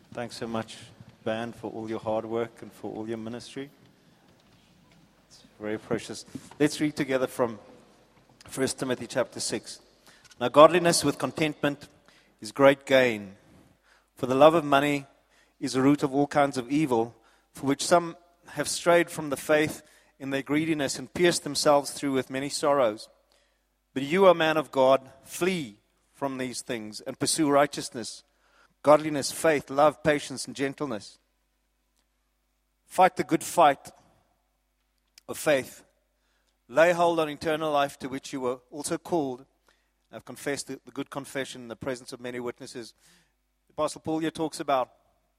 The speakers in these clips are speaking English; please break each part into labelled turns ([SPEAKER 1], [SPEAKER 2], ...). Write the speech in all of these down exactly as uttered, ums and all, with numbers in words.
[SPEAKER 1] Thanks so much, band, for all your hard work and for all your ministry. It's very precious. Let's read together from First Timothy chapter six. Now, godliness with contentment is great gain, for the love of money is the root of all kinds of evil, for which some have strayed from the faith in their greediness and pierced themselves through with many sorrows. But you, O man of God, flee from these things and pursue righteousness, godliness, faith, love, patience, and gentleness. Fight the good fight of faith. Lay hold on eternal life to which you were also called. I've confessed the, the good confession in the presence of many witnesses. Apostle Paul here talks about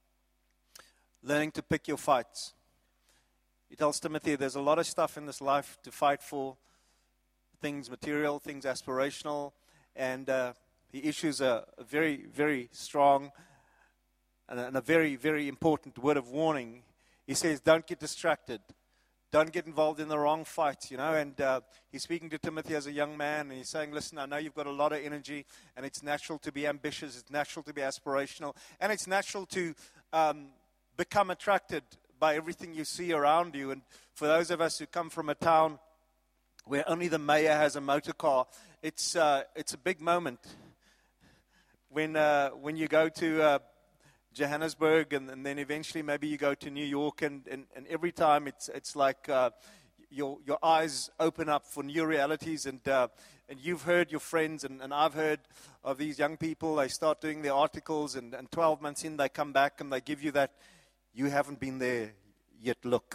[SPEAKER 1] learning to pick your fights. He tells Timothy there's a lot of stuff in this life to fight for, things material, things aspirational, and uh, he issues a, a very, very strong and a, and a very, very important word of warning. He says, don't get distracted. Don't get involved in the wrong fights, you know. And uh, he's speaking to Timothy as a young man, and he's saying, listen, I know you've got a lot of energy, and it's natural to be ambitious, it's natural to be aspirational, and it's natural to um, become attracted by everything you see around you. And for those of us who come from a town where only the mayor has a motor car, it's uh, it's a big moment when uh, when you go to uh, Johannesburg, and, and then eventually maybe you go to New York, and, and, and every time it's it's like uh, your your eyes open up for new realities, and uh, and you've heard your friends, and, and I've heard of these young people. They start doing their articles, and, and twelve months in they come back and they give you that you haven't been there yet look.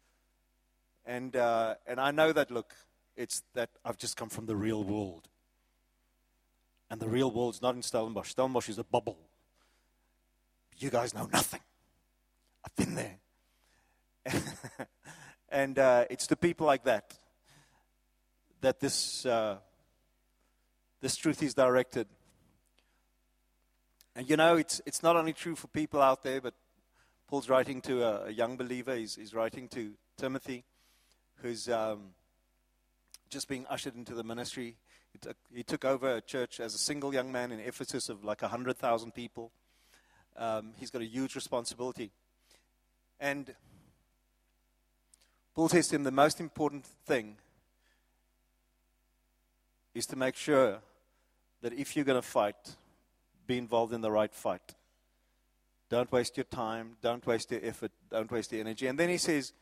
[SPEAKER 1] And uh, and I know that look. It's that I've just come from the real world. And the real world's not in Stellenbosch. Stellenbosch is a bubble. You guys know nothing. I've been there. and uh, it's to people like that that this uh, this truth is directed. And you know, it's it's not only true for people out there, but Paul's writing to a, a young believer. He's, he's writing to Timothy, who's um, just being ushered into the ministry. He took, he took over a church as a single young man in Ephesus of like one hundred thousand people. Um, he's got a huge responsibility. And Paul says to him, the most important thing is to make sure that if you're going to fight, be involved in the right fight. Don't waste your time. Don't waste your effort. Don't waste your energy. And then he says,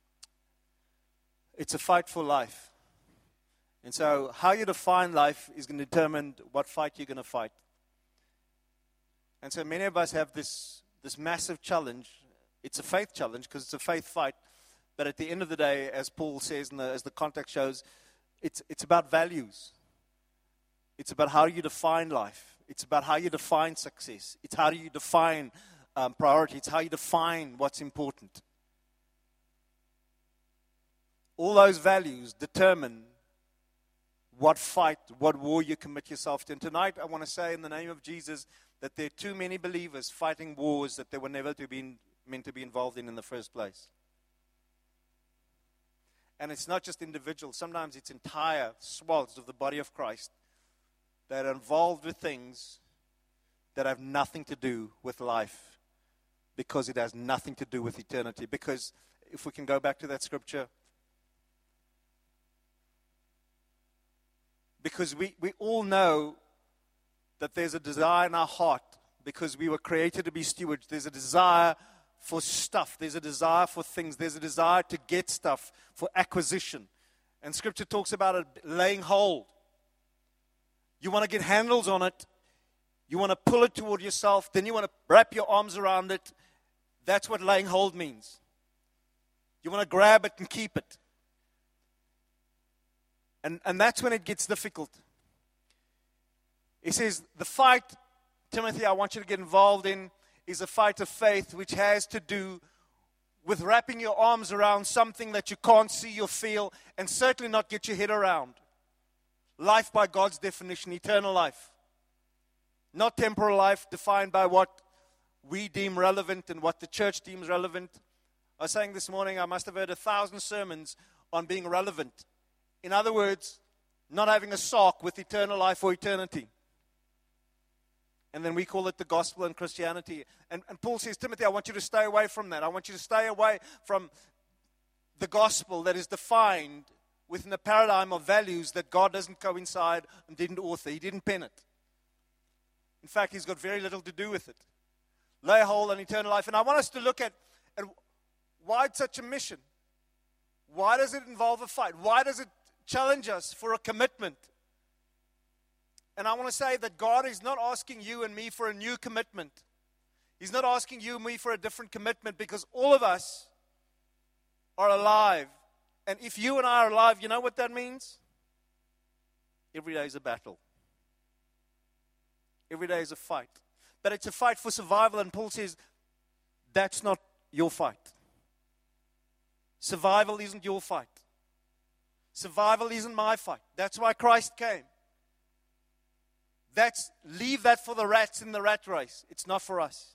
[SPEAKER 1] it's a fight for life. And so how you define life is going to determine what fight you're going to fight. And so many of us have this, this massive challenge. It's a faith challenge because it's a faith fight. But at the end of the day, as Paul says, and the, as the context shows, it's it's about values. It's about how you define life. It's about how you define success. It's how do you define um, priority. It's how you define what's important. All those values determine what fight, what war you commit yourself to. And tonight I want to say in the name of Jesus that there are too many believers fighting wars that they were never to be meant to be involved in in the first place. And it's not just individuals. Sometimes it's entire swaths of the body of Christ that are involved with things that have nothing to do with life because it has nothing to do with eternity. Because if we can go back to that scripture, because we, we all know that there's a desire in our heart because we were created to be stewards. There's a desire for stuff. There's a desire for things. There's a desire to get stuff, for acquisition. And Scripture talks about it laying hold. You want to get handles on it. You want to pull it toward yourself. Then you want to wrap your arms around it. That's what laying hold means. You want to grab it and keep it. And, and that's when it gets difficult. He says, the fight, Timothy, I want you to get involved in is a fight of faith which has to do with wrapping your arms around something that you can't see or feel and certainly not get your head around. Life by God's definition, eternal life. Not temporal life defined by what we deem relevant and what the church deems relevant. I was saying this morning, I must have heard a thousand sermons on being relevant. In other words, not having a sock with eternal life or eternity.
[SPEAKER 2] And then we call it the gospel and Christianity. And, and Paul says, Timothy, I want you to stay away from that. I want you to stay away from the gospel that is defined within a paradigm of values that God doesn't coincide and didn't author. He didn't pen it. In fact, he's got very little to do with it. Lay hold on eternal life. And I want us to look at, at why it's such a mission. Why does it involve a fight? Why does it challenge us for a commitment? And I want to say that God is not asking you and me for a new commitment. He's not asking you and me for a different commitment, because all of us are alive. And if you and I are alive, you know what that means? Every day is a battle. Every day is a fight. But it's a fight for survival, and Paul says, that's not your fight. Survival isn't your fight. Survival isn't my fight. That's why Christ came. That's, leave that for the rats in the rat race. It's not for us.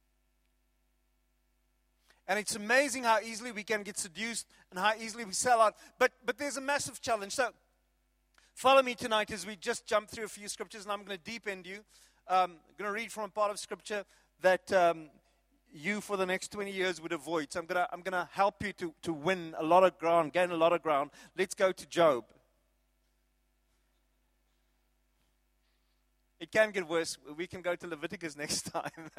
[SPEAKER 2] And it's amazing how easily we can get seduced and how easily we sell out. But, but there's a massive challenge. So follow me tonight as we just jump through a few scriptures, and I'm going to deep end you. Um, I'm going to read from a part of Scripture that um, you for the next twenty years would avoid. So I'm going to I'm going to help you to, to win a lot of ground, gain a lot of ground. Let's go to Job. It can get worse. We can go to Leviticus next time.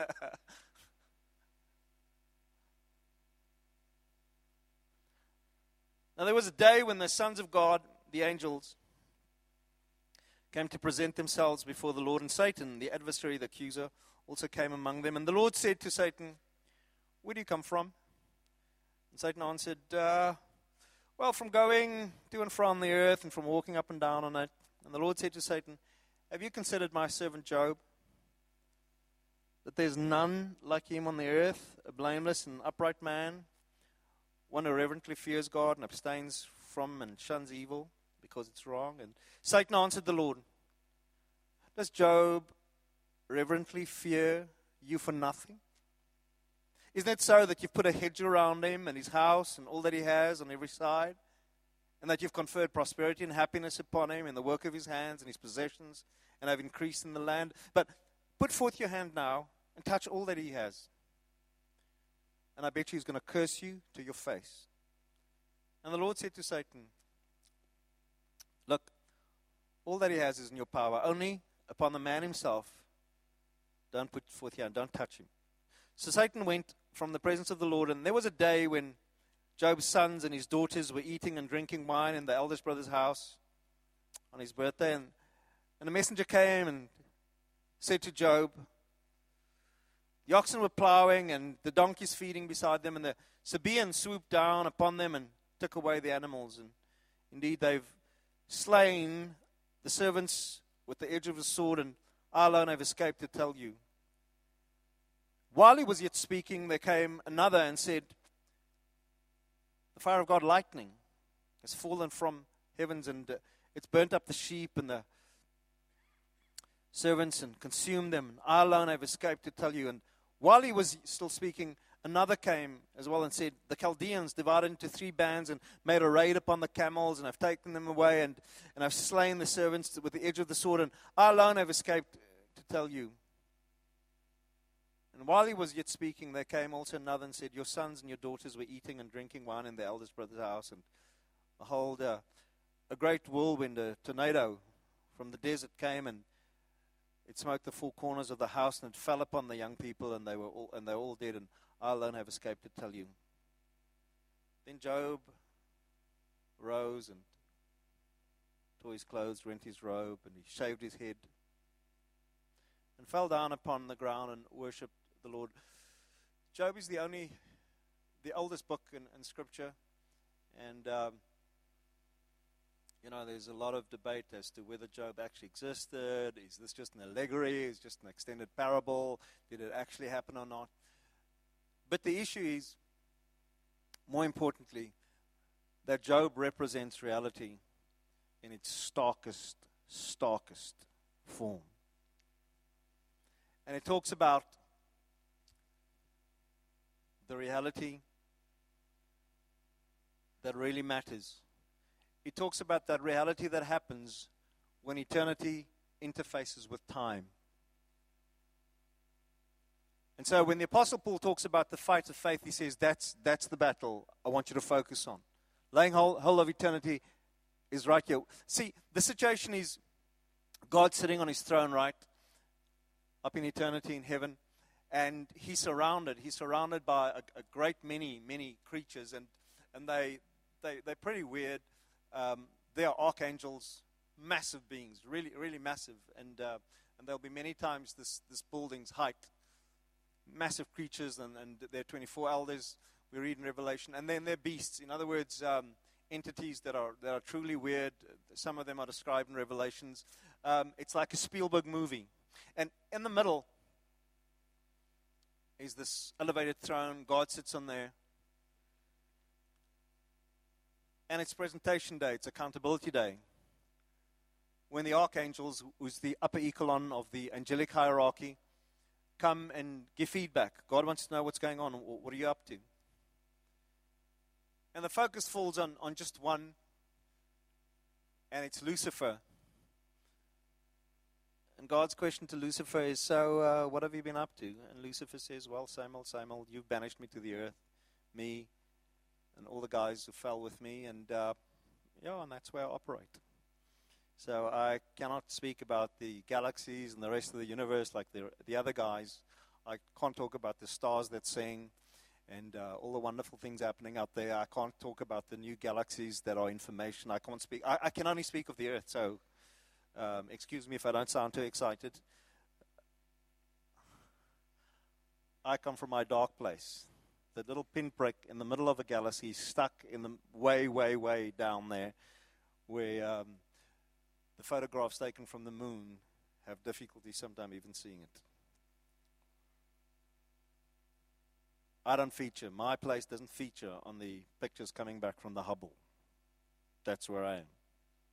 [SPEAKER 2] Now, there was a day when the sons of God, the angels, came to present themselves before the Lord, and Satan, the adversary, the accuser, also came among them. And the Lord said to Satan, where do you come from? And Satan answered, uh, well, from going to and from the earth and from walking up and down on it. And the Lord said to Satan, have you considered my servant Job, that there's none like him on the earth, a blameless and upright man, one who reverently fears God and abstains from and shuns evil because it's wrong? And Satan answered the Lord, does Job reverently fear you for nothing? Isn't it so that you've put a hedge around him and his house and all that he has on every side, and that you've conferred prosperity and happiness upon him in the work of his hands and his possessions, and have increased in the land? But put forth your hand now and touch all that he has, and I bet you he's going to curse you to your face. And the Lord said to Satan, look, all that he has is in your power. Only upon the man himself, don't put forth your hand, don't touch him. So Satan went from the presence of the Lord, and there was a day when Job's sons and his daughters were eating and drinking wine in the eldest brother's house on his birthday. And, and a messenger came and said to Job, the oxen were plowing and the donkeys feeding beside them, and the Sabaeans swooped down upon them and took away the animals. And indeed, they've slain the servants with the edge of the sword, and I alone have escaped to tell you. While he was yet speaking, there came another and said, the fire of God, lightning, has fallen from heavens, and uh, it's burnt up the sheep and the servants and consumed them. I alone have escaped to tell you. And while he was still speaking, another came as well and said, the Chaldeans divided into three bands and made a raid upon the camels, and have taken them away, and, and have slain the servants with the edge of the sword, and I alone have escaped to tell you. And while he was yet speaking, there came also another and said, your sons and your daughters were eating and drinking wine in the eldest brother's house, and behold, uh, a great whirlwind, a tornado from the desert came, and it smote the four corners of the house, and it fell upon the young people, and they were all, and they were all dead, and I alone have escaped to tell you. Then Job rose and tore his clothes, rent his robe, and he shaved his head, and fell down upon the ground and worshipped the Lord. Job is the only, the oldest book in, in Scripture, and um, you know, there's a lot of debate as to whether Job actually existed. Is this just an allegory? Is it just an extended parable? Did it actually happen or not? But the issue is, more importantly, that Job represents reality in its starkest, starkest form. And it talks about the reality that really matters. It talks about that reality that happens when eternity interfaces with time. And so when the Apostle Paul talks about the fight of faith, he says that's, that's the battle I want you to focus on. Laying hold, hold of eternity is right here. See, the situation is God sitting on his throne, right, up in eternity in heaven, and he's surrounded. He's surrounded by a, a great many, many creatures, and, and they, they, they're pretty weird. Um, they are archangels, massive beings, really, really massive, and uh, and there'll be many times this, this building's height. Massive creatures, and, and they're twenty-four elders, we read in Revelation. And then they're beasts. In other words, um, entities that are that are truly weird. Some of them are described in Revelations. Um, it's like a Spielberg movie. And in the middle is this elevated throne. God sits on there. And it's presentation day. It's accountability day. When the archangels, who's the upper echelon of the angelic hierarchy, come and give feedback. God wants to know what's going on. What are you up to? And the focus falls on, on just one, and it's Lucifer. And God's question to Lucifer is, so uh, what have you been up to? And Lucifer says, well, same old, same old. You've banished me to the earth, me, and all the guys who fell with me, and uh, yeah, and that's where I operate. So I cannot speak about the galaxies and the rest of the universe like the, the other guys. I can't talk about the stars that sing and uh, all the wonderful things happening out there. I can't talk about the new galaxies that are information. I can't speak. I, I can only speak of the earth, so um, excuse me if I don't sound too excited. I come from my dark place. The little pinprick in the middle of a galaxy stuck in the way, way, way down there where... Um, The photographs taken from the moon have difficulty sometimes even seeing it. I don't feature. My place doesn't feature on the pictures coming back from the Hubble. That's where I am.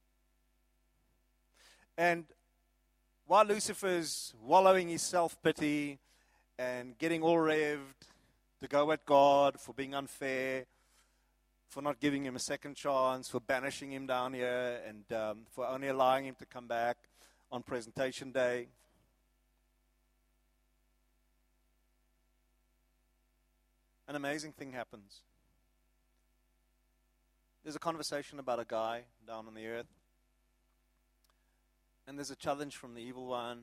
[SPEAKER 2] And while Lucifer's wallowing his self-pity and getting all revved to go at God for being unfair, for not giving him a second chance, for banishing him down here, and um, for only allowing him to come back on presentation day. An amazing thing happens. There's a conversation about a guy down on the earth, and there's a challenge from the evil one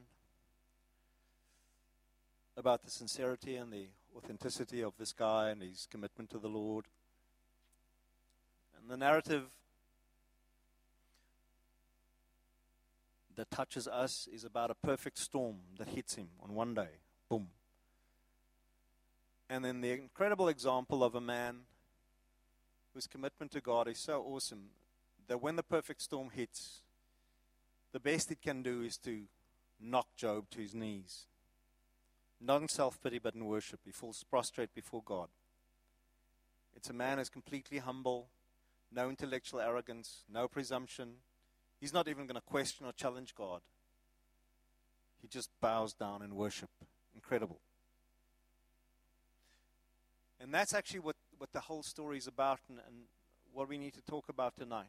[SPEAKER 2] about the sincerity and the authenticity of this guy and his commitment to the Lord. And the narrative that touches us is about a perfect storm that hits him on one day. Boom. And then the incredible example of a man whose commitment to God is so awesome that when the perfect storm hits, the best it can do is to knock Job to his knees. Not in self-pity, but in worship. He falls prostrate before God. It's a man who's completely humble, no intellectual arrogance, no presumption. He's not even going to question or challenge God. He just bows down in worship. Incredible. And that's actually what, what the whole story is about, and, and what we need to talk about tonight.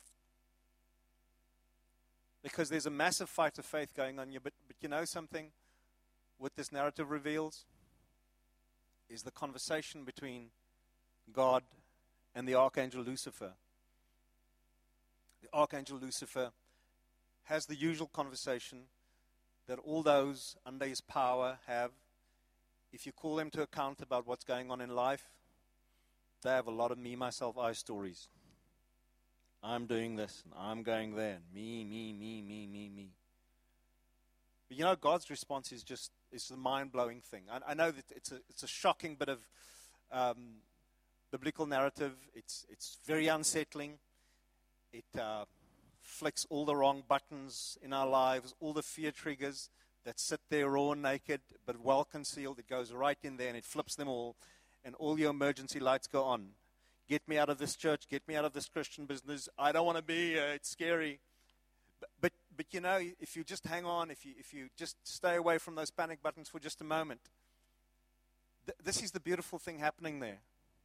[SPEAKER 2] Because there's a massive fight of faith going on here. But, but you know something? What this narrative reveals is the conversation between God and the archangel Lucifer. The archangel Lucifer has the usual conversation that all those under his power have. If you call them to account about what's going on in life, they have a lot of me, myself, I stories. I'm doing this, and I'm going there, and me, me, me, me, me, me. But you know, God's response is just, it's a mind-blowing thing. I, I know that it's a, it's a shocking bit of um, biblical narrative. It's, it's very unsettling. It uh, flicks all the wrong buttons in our lives, all the fear triggers that sit there raw and naked, but well concealed. It goes right in there and it flips them all, and all your emergency lights go on. Get me out of this church. Get me out of this Christian business. I don't want to be here. It's scary. But, but, but you know, if you just hang on, if you, if you just stay away from those panic buttons for just a moment, th- this is the beautiful thing happening there.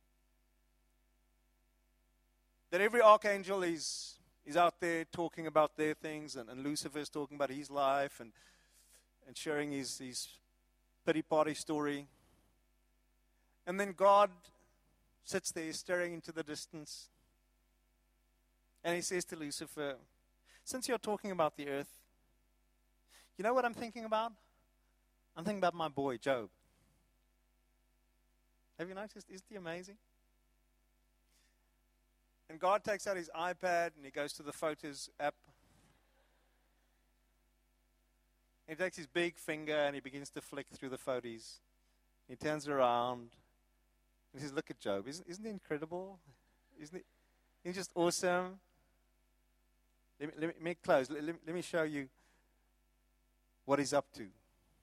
[SPEAKER 2] That every archangel is, is out there talking about their things, and, and Lucifer is talking about his life, and, and sharing his, his pity party story. And then God sits there staring into the distance. And he says to Lucifer, since you're talking about the earth, you know what I'm thinking about? I'm thinking about my boy, Job. Have you noticed? Isn't he amazing? And God takes out his iPad and he goes to the Photos app. He takes his big finger and he begins to flick through the photos. He turns around and he says, look at Job. Isn't, isn't he incredible? Isn't he, isn't he just awesome? Let me, let me, let me close. Let, let, let me show you what he's up to.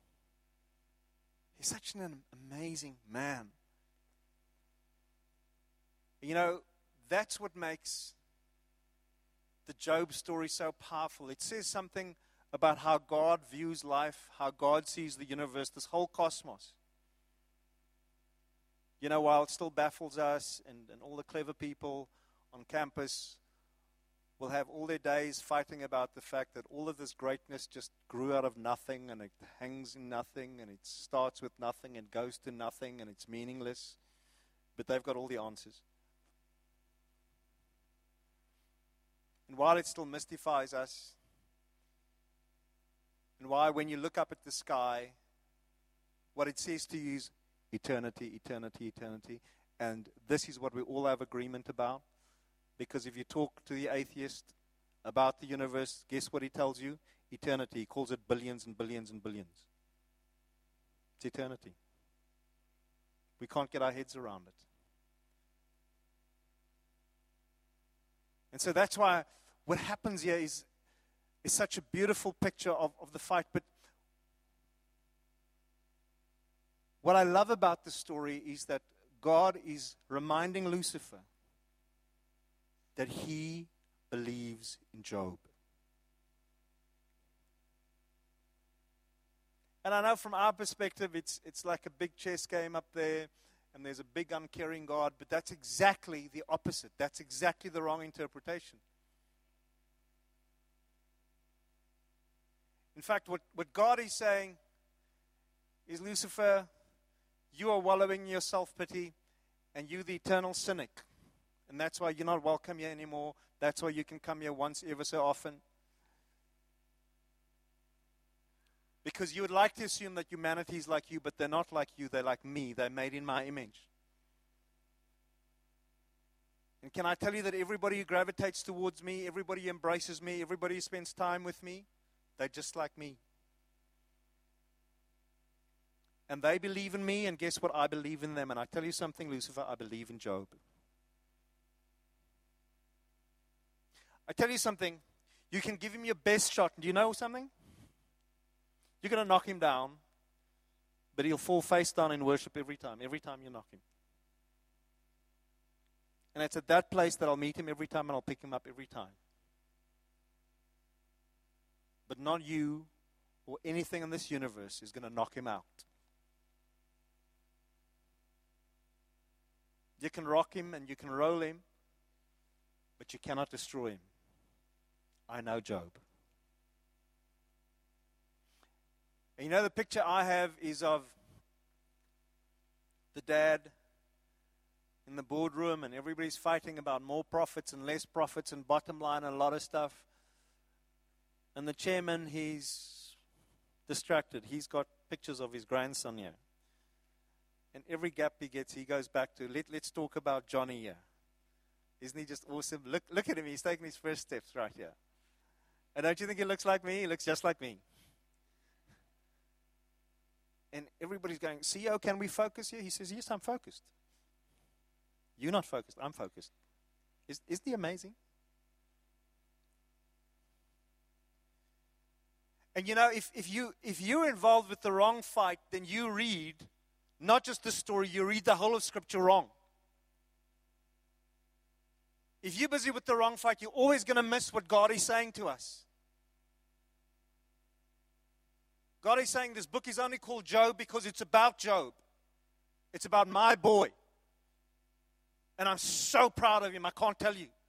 [SPEAKER 2] He's such an amazing man. You know, that's what makes the Job story so powerful. It says something about how God views life, how God sees the universe, this whole cosmos. You know, while it still baffles us, and, and all the clever people on campus will have all their days fighting about the fact that all of this greatness just grew out of nothing, and it hangs in nothing, and it starts with nothing, and goes to nothing, and it's meaningless. But they've got all the answers. And while it still mystifies us, and why when you look up at the sky, what it says to you is eternity, eternity, eternity. And this is what we all have agreement about. Because if you talk to the atheist about the universe, guess what he tells you? Eternity. He calls it billions and billions and billions. It's eternity. We can't get our heads around it. And so that's why what happens here is, is such a beautiful picture of, of the fight. But what I love about the story is that God is reminding Lucifer that he believes in Job. And I know from our perspective, it's it's like a big chess game up there, and there's a big uncaring God, but that's exactly the opposite. That's exactly the wrong interpretation. In fact, what, what God is saying is, Lucifer, you are wallowing in your self-pity, and you the eternal cynic. And that's why you're not welcome here anymore. That's why you can come here once ever so often. Because you would like to assume that humanity is like you, but they're not like you. They're like me. They're made in my image. And can I tell you that everybody who gravitates towards me, everybody who embraces me, everybody who spends time with me, they're just like me. And they believe in me, and guess what? I believe in them. And I tell you something, Lucifer, I believe in Job. I tell you something, you can give him your best shot. Do you know something? You're going to knock him down, but he'll fall face down in worship every time, every time you knock him. And it's at that place that I'll meet him every time, and I'll pick him up every time. But not you or anything in this universe is going to knock him out. You can rock him and you can roll him, but you cannot destroy him. I know Job. And you know, the picture I have is of the dad in the boardroom, and everybody's fighting about more profits and less profits and bottom line and a lot of stuff. And the chairman, he's distracted. He's got pictures of his grandson here. And every gap he gets, he goes back to, Let, let's talk about Johnny here. Isn't he just awesome? Look, look at him. He's taking his first steps right here. And don't you think he looks like me? He looks just like me. And everybody's going, C E O, can we focus here? He says, yes, I'm focused. You're not focused. I'm focused. Is, isn't he amazing? And you know, if, if, you, if you're involved with the wrong fight, then you read not just the story, you read the whole of Scripture wrong. If you're busy with the wrong fight, you're always going to miss what God is saying to us. God is saying this book is only called Job because it's about Job. It's about my boy. And I'm so proud of him, I can't tell you.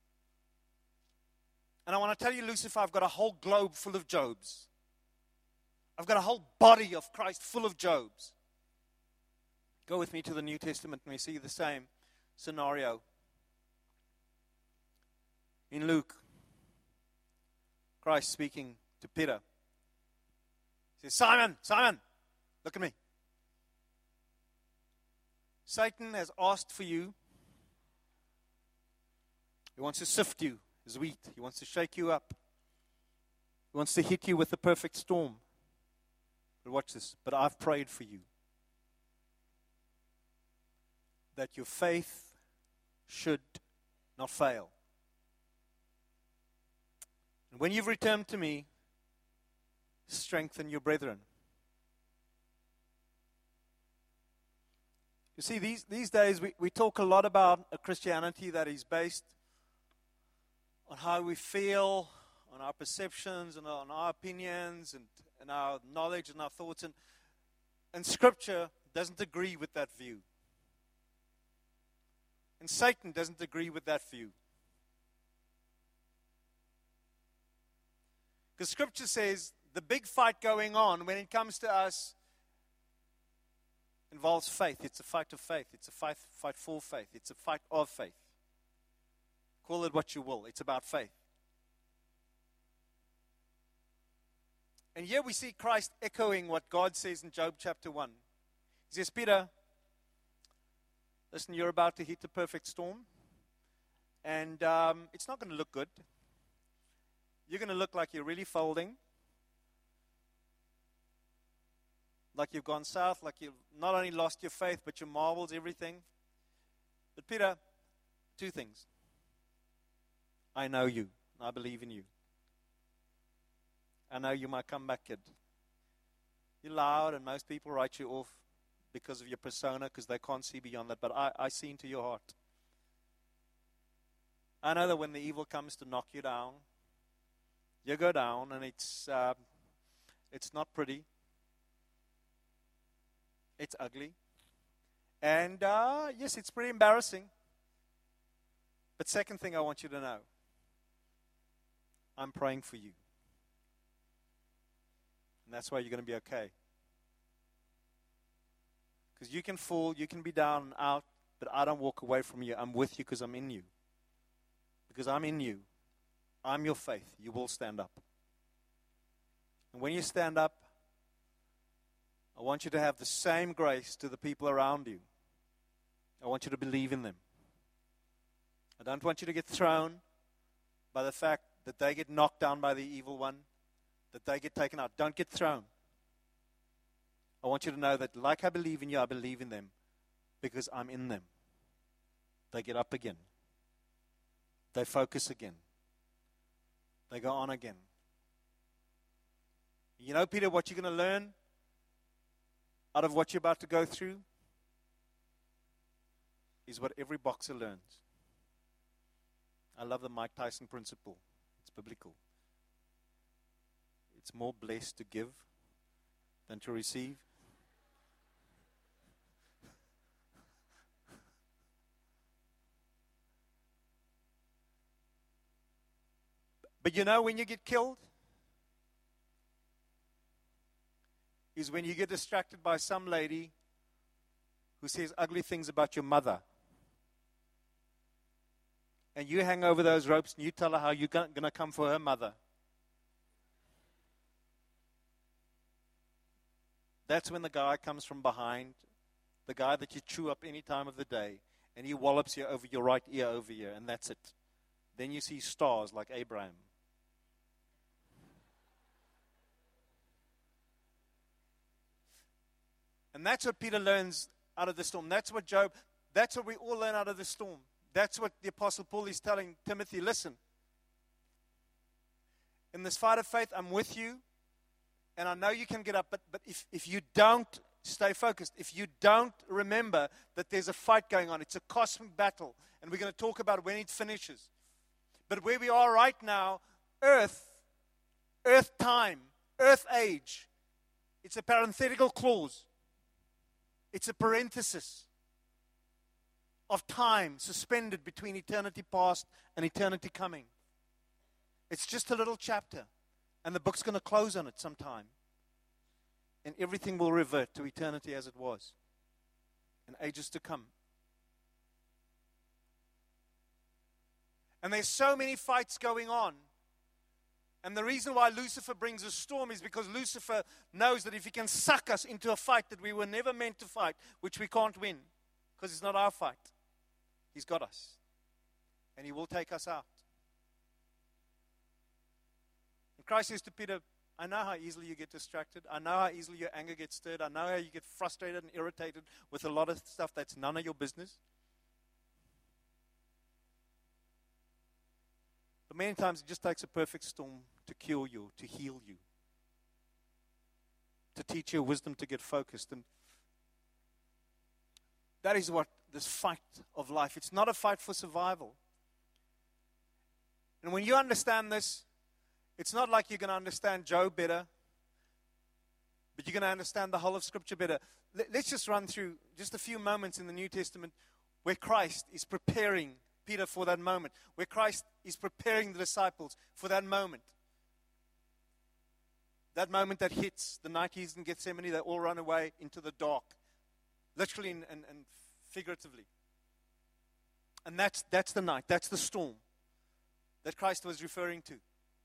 [SPEAKER 2] And I want to tell you, Lucifer, I've got a whole globe full of Jobs. I've got a whole body of Christ full of Jobs. Go with me to the New Testament and we see the same scenario. In Luke, Christ speaking to Peter. He says, Simon, Simon, look at me. Satan has asked for you. He wants to sift you as wheat. He wants to shake you up. He wants to hit you with the perfect storm. But watch this. But I've prayed for you, that your faith should not fail. And when you've returned to me, strengthen your brethren. You see, these, these days we, we talk a lot about a Christianity that is based on how we feel, on our perceptions, and on our opinions, and, and our knowledge and our thoughts. And, and Scripture doesn't agree with that view. And Satan doesn't agree with that view. Because Scripture says the big fight going on when it comes to us involves faith. It's a fight of faith. It's a fight, fight for faith. It's a fight of faith. Call it what you will. It's about faith. And here we see Christ echoing what God says in Job chapter one. He says, Peter, listen, you're about to hit the perfect storm. And um, it's not going to look good. You're going to look like you're really folding. Like you've gone south, like you've not only lost your faith, but your marbles, everything. But Peter, two things. I know you, and I believe in you. I know you're my comeback kid. You're loud, and most people write you off because of your persona, because they can't see beyond that. But I, I see into your heart. I know that when the evil comes to knock you down, you go down, and it's uh, it's not pretty. It's ugly. And uh, yes, it's pretty embarrassing. But second thing I want you to know, I'm praying for you. And that's why you're going to be okay. Because you can fall, you can be down and out, but I don't walk away from you. I'm with you because I'm in you. Because I'm in you. I'm your faith. You will stand up. And when you stand up, I want you to have the same grace to the people around you. I want you to believe in them. I don't want you to get thrown by the fact that they get knocked down by the evil one, that they get taken out. Don't get thrown. I want you to know that like I believe in you, I believe in them because I'm in them. They get up again. They focus again. They go on again. You know, Peter, what you're going to learn out of what you're about to go through is what every boxer learns. I love the Mike Tyson principle. It's biblical. It's more blessed to give than to receive. But you know when you get killed? Is when you get distracted by some lady who says ugly things about your mother. And you hang over those ropes and you tell her how you're going to come for her mother. That's when the guy comes from behind, the guy that you chew up any time of the day, and he wallops you over your right ear over here, and that's it. Then you see stars like Abraham. And that's what Peter learns out of the storm. That's what Job, that's what we all learn out of the storm. That's what the Apostle Paul is telling Timothy. Listen, in this fight of faith, I'm with you, and I know you can get up, but, but if, if you don't stay focused, if you don't remember that there's a fight going on, it's a cosmic battle, and we're going to talk about when it finishes. But where we are right now, earth, earth time, earth age, it's a parenthetical clause. It's a parenthesis of time suspended between eternity past and eternity coming. It's just a little chapter, and the book's going to close on it sometime. And everything will revert to eternity as it was. and ages to come. And there's so many fights going on. And the reason why Lucifer brings a storm is because Lucifer knows that if he can suck us into a fight that we were never meant to fight, which we can't win, because it's not our fight, he's got us. And he will take us out. And Christ says to Peter, I know how easily you get distracted. I know how easily your anger gets stirred. I know how you get frustrated and irritated with a lot of stuff that's none of your business. But many times it just takes a perfect storm to cure you, to heal you, to teach you wisdom to get focused. And that is what this fight of life, it's not a fight for survival. And when you understand this, it's not like you're going to understand Job better, but you're going to understand the whole of Scripture better. Let's just run through just a few moments in the New Testament where Christ is preparing Peter for that moment, where Christ is preparing the disciples for that moment. That moment that hits, the night he's in Gethsemane, they all run away into the dark, literally and, and, and figuratively. And that's, that's the night, that's the storm that Christ was referring to.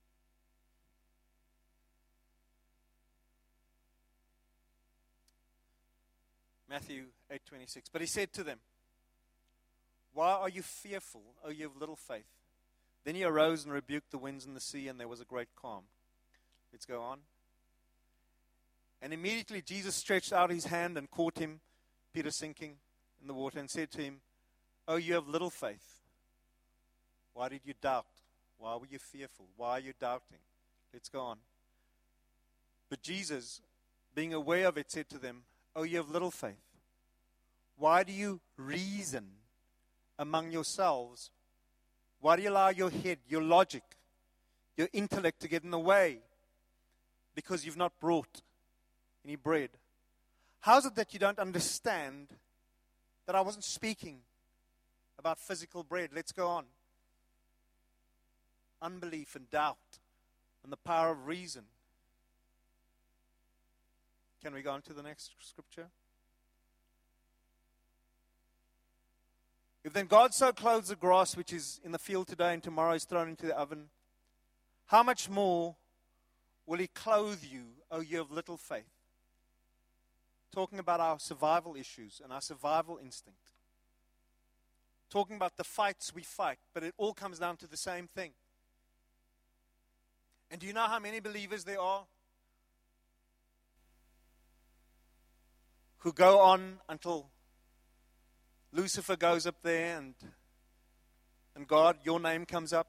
[SPEAKER 2] Matthew eight twenty-six. But he said to them, why are you fearful, O you of little faith? Then he arose and rebuked the winds and the sea, and there was a great calm. Let's go on. And immediately Jesus stretched out his hand and caught him, Peter sinking in the water, and said to him, O you of little faith, why did you doubt? Why were you fearful? Why are you doubting? Let's go on. But Jesus, being aware of it, said to them, O you of little faith, why do you reason among yourselves? Why do you allow your head, your logic, your intellect to get in the way? Because you've not brought any bread. How is it that you don't understand that I wasn't speaking about physical bread? Let's go on. Unbelief and doubt and the power of reason. Can we go on to the next scripture? If then God so clothes the grass which is in the field today and tomorrow is thrown into the oven, how much more will he clothe you, O you of little faith? Talking about our survival issues and our survival instinct. Talking about the fights we fight, but it all comes down to the same thing. And do you know how many believers there are who go on until Lucifer goes up there and and God, your name comes up?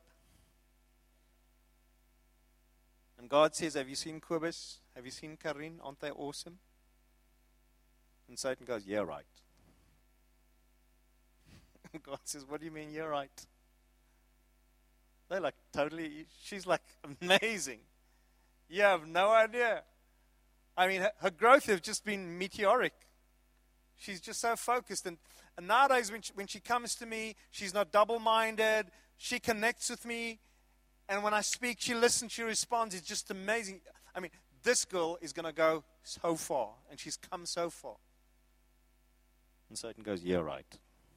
[SPEAKER 2] And God says, have you seen Kobus? Have you seen Karin? Aren't they awesome? And Satan goes, yeah, right. And God says, what do you mean, yeah, right? They're like totally, she's like amazing. You have no idea. I mean, her, her growth has just been meteoric. She's just so focused. And, and nowadays when she, when she comes to me, she's not double-minded. She connects with me. And when I speak, she listens, she responds. It's just amazing. I mean, this girl is going to go so far. And she's come so far. And Satan goes, yeah, right.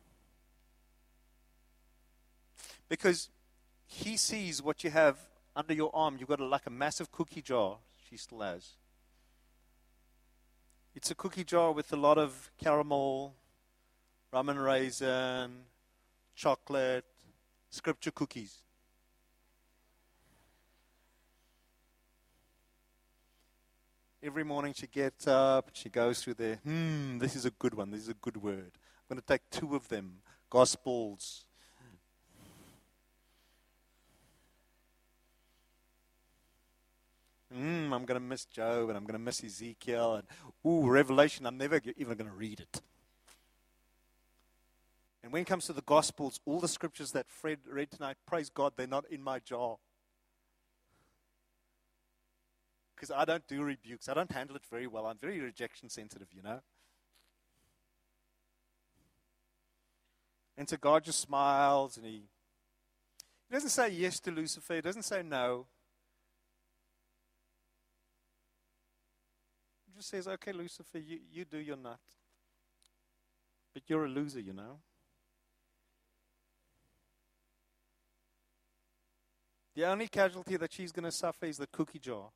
[SPEAKER 2] Because he sees what you have under your arm. You've got a, like a massive cookie jar. She still has. It's a cookie jar with a lot of caramel, rum and raisin, chocolate, scripture cookies. Every morning she gets up, she goes through there. Hmm, this is a good one. This is a good word. I'm going to take two of them. Gospels. Mm, I'm going to miss Job, and I'm going to miss Ezekiel, and ooh, Revelation, I'm never even going to read it. And when it comes to the Gospels, all the scriptures that Fred read tonight, praise God, they're not in my jar. Because I don't do rebukes. I don't handle it very well. I'm very rejection sensitive, you know. And so God just smiles, and he, he doesn't say yes to Lucifer. He doesn't say no. Just says, okay, Lucifer, you, you do your nut. But you're a loser, you know. The only casualty that she's going to suffer is the cookie jar.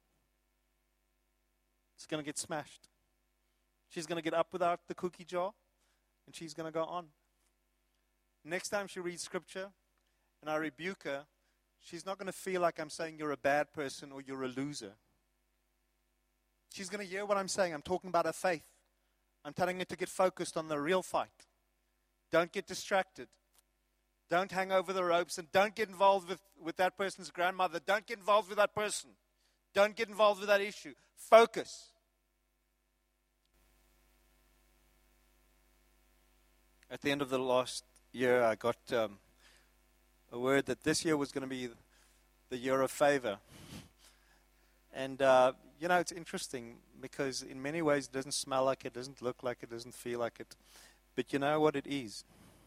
[SPEAKER 2] It's going to get smashed. She's going to get up without the cookie jar, and she's going to go on. Next time she reads scripture, and I rebuke her, she's not going to feel like I'm saying you're a bad person or you're a loser. She's going to hear what I'm saying. I'm talking about her faith. I'm telling her to get focused on the real fight. Don't get distracted. Don't hang over the ropes, and don't get involved with, with that person's grandmother. Don't get involved with that person. Don't get involved with that issue. Focus. At the end of the last year, I got um, a word that this year was going to be the year of favor. And, uh, you know, it's interesting because in many ways it doesn't smell like it, doesn't look like it, doesn't feel like it. But you know what it is?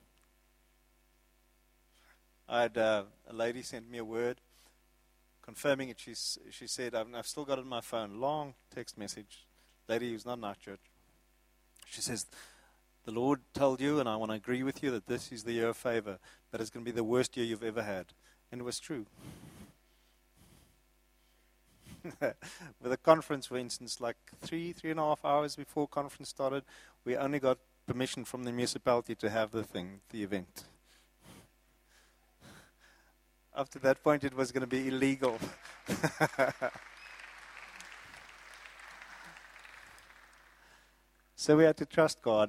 [SPEAKER 2] I had uh, a lady sent me a word confirming it. She's, she said, I've, I've still got it on my phone, long text message. Lady who's not in our church. She says, the Lord told you, and I want to agree with you, that this is the year of favor, that it's going to be the worst year you've ever had. And it was true. With a conference, for instance, like three, three and a half hours before conference started, we only got permission from the municipality to have the thing, the event. Up to that point, it was going to be illegal. So we had to trust God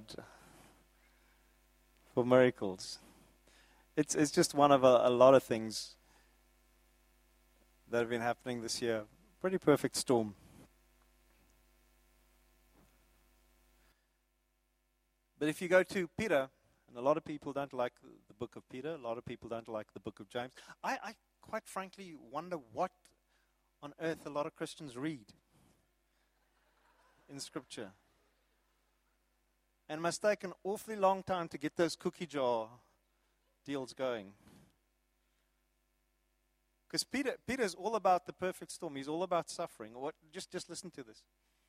[SPEAKER 2] for miracles. It's it's just one of a, a lot of things that have been happening this year. Pretty perfect storm. But if you go to Peter, and a lot of people don't like the, the book of Peter, a lot of people don't like the book of James. I, I quite frankly wonder what on earth a lot of Christians read in Scripture. And it must take an awfully long time to get those cookie jar deals going. Because Peter, Peter is all about the perfect storm. He's all about suffering. What? Just, just listen to this.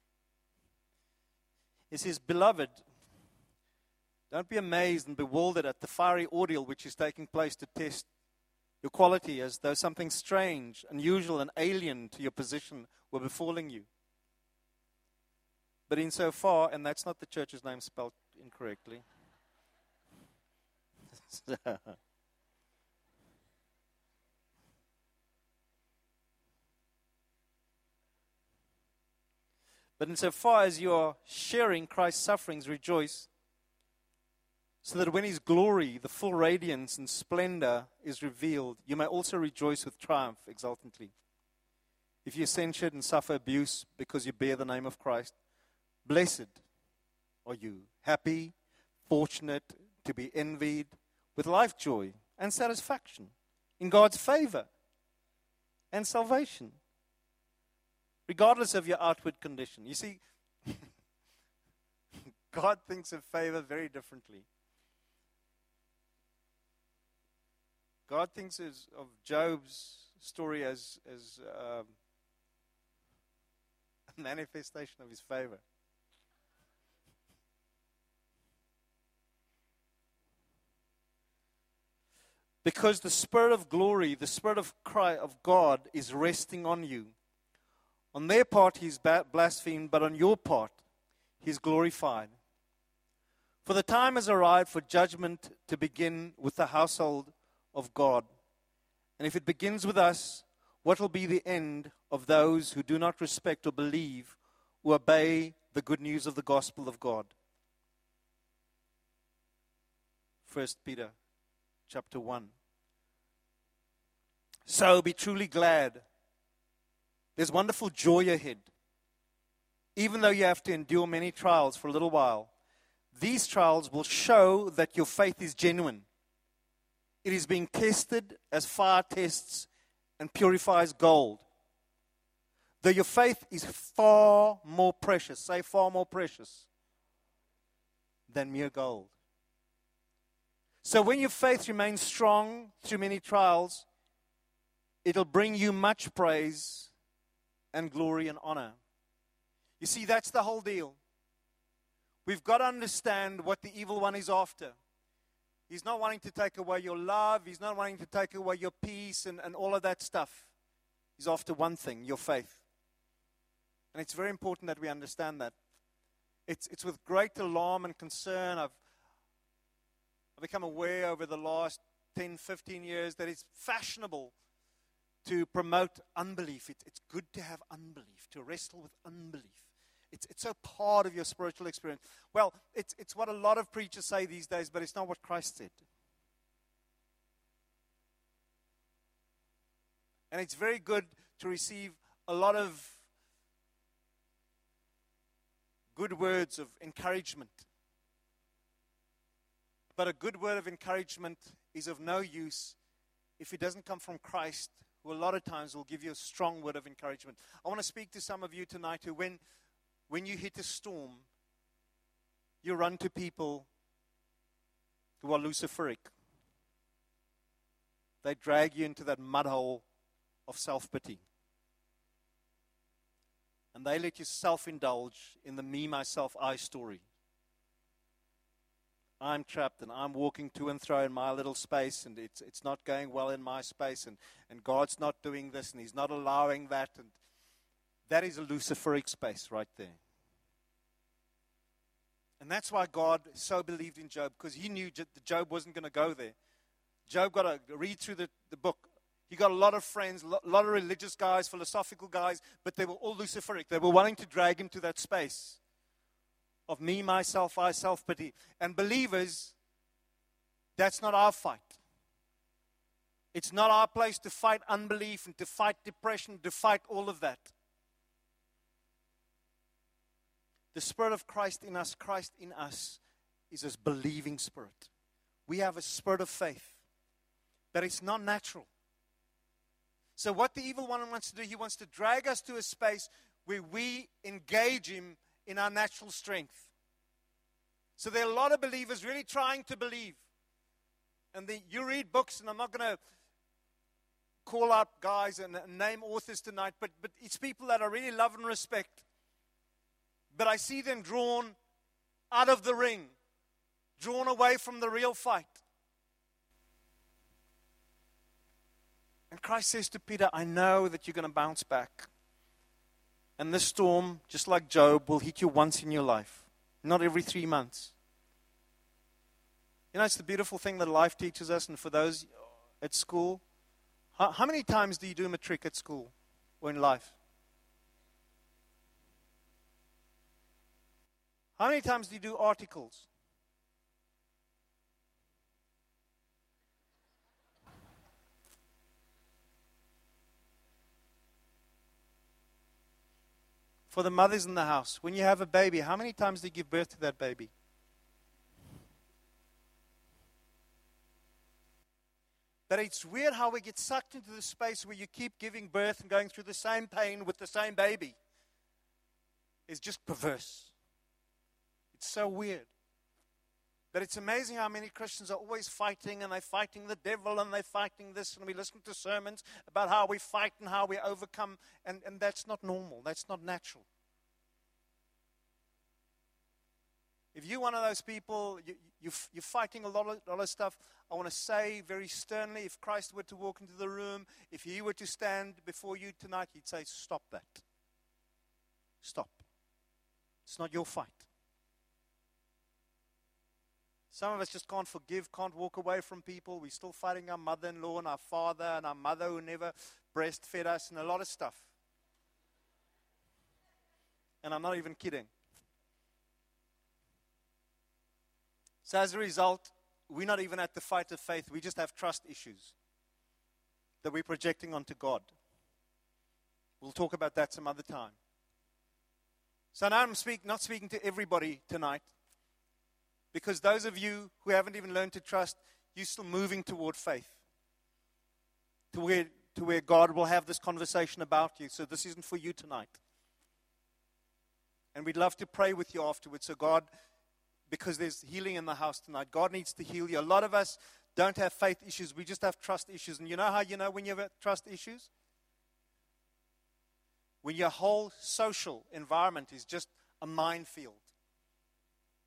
[SPEAKER 2] He says, Beloved, don't be amazed and bewildered at the fiery ordeal which is taking place to test your quality, as though something strange, unusual, and alien to your position were befalling you. But insofar, and that's not the church's name spelled incorrectly. But insofar as you are sharing Christ's sufferings, rejoice, so that when His glory, the full radiance and splendor is revealed, you may also rejoice with triumph exultantly. If you're censured and suffer abuse because you bear the name of Christ, blessed are you, happy, fortunate, to be envied, with life joy and satisfaction in God's favor and salvation, regardless of your outward condition. You see, God thinks of favor very differently. God thinks as, of Job's story as, as um, a manifestation of His favor. Because the Spirit of glory, the Spirit of cry of God is resting on you. On their part, He's blasphemed, but on your part, He's glorified. For the time has arrived for judgment to begin with the household of God. And if it begins with us, what will be the end of those who do not respect or believe or obey the good news of the gospel of God? First Peter chapter one. So be truly glad. There's wonderful joy ahead. Even though you have to endure many trials for a little while, these trials will show that your faith is genuine. It is being tested as fire tests and purifies gold. Though your faith is far more precious, say far more precious, than mere gold. So when your faith remains strong through many trials, it'll bring you much praise and glory and honor. You see, that's the whole deal. We've got to understand what the evil one is after. He's not wanting to take away your love. He's not wanting to take away your peace and, and all of that stuff. He's after one thing, your faith. And it's very important that we understand that. It's, it's with great alarm and concern I've, I've become aware over the last ten, fifteen years that it's fashionable to promote unbelief. It, it's good to have unbelief, to wrestle with unbelief. It's, it's so part of your spiritual experience. Well, it's, it's what a lot of preachers say these days, but it's not what Christ said. And it's very good to receive a lot of good words of encouragement. But a good word of encouragement is of no use if it doesn't come from Christ, who a lot of times will give you a strong word of encouragement. I want to speak to some of you tonight who, when, when you hit a storm, you run to people who are Luciferic. They drag you into that mud hole of self-pity. And they let you self-indulge in the me, myself, I story. I'm trapped and I'm walking to and fro in my little space, and it's it's not going well in my space, and, and God's not doing this and He's not allowing that. And that is a Luciferic space right there. And that's why God so believed in Job, because He knew that Job wasn't going to go there. Job got to read through the, the book. He got a lot of friends, a lot of religious guys, philosophical guys, but they were all Luciferic. They were wanting to drag him to that space of me, myself, I, self-pity. And believers, that's not our fight. It's not our place to fight unbelief and to fight depression, to fight all of that. The Spirit of Christ in us, Christ in us, is a believing spirit. We have a spirit of faith, but it's not natural. So what the evil one wants to do, he wants to drag us to a space where we engage him in our natural strength. So there are a lot of believers really trying to believe. And the, you read books, and I'm not going to call out guys and, and name authors tonight, but, but it's people that I really love and respect. But I see them drawn out of the ring, drawn away from the real fight. And Christ says to Peter, I know that you're going to bounce back. And this storm, just like Job, will hit you once in your life, not every three months. You know, it's the beautiful thing that life teaches us, and for those at school, how, how many times do you do matric at school or in life? How many times do you do articles? For the mothers in the house, when you have a baby, how many times do you give birth to that baby? But it's weird how we get sucked into the space where you keep giving birth and going through the same pain with the same baby. It's just perverse. It's so weird. But it's amazing how many Christians are always fighting, and they're fighting the devil, and they're fighting this, and we listen to sermons about how we fight and how we overcome, and, and that's not normal. That's not natural. If you're one of those people, you, you, you're fighting a lot of, lot of stuff, I want to say very sternly, if Christ were to walk into the room, if He were to stand before you tonight, He'd say, stop that. Stop. It's not your fight. Some of us just can't forgive, can't walk away from people. We're still fighting our mother-in-law and our father and our mother who never breastfed us and a lot of stuff. And I'm not even kidding. So as a result, we're not even at the fight of faith. We just have trust issues that we're projecting onto God. We'll talk about that some other time. So now I'm speak, not speaking to everybody tonight. Because those of you who haven't even learned to trust, you're still moving toward faith. To where, to where God will have this conversation about you. So this isn't for you tonight. And we'd love to pray with you afterwards. So God, because there's healing in the house tonight, God needs to heal you. A lot of us don't have faith issues. We just have trust issues. And you know how you know when you have trust issues? When your whole social environment is just a minefield.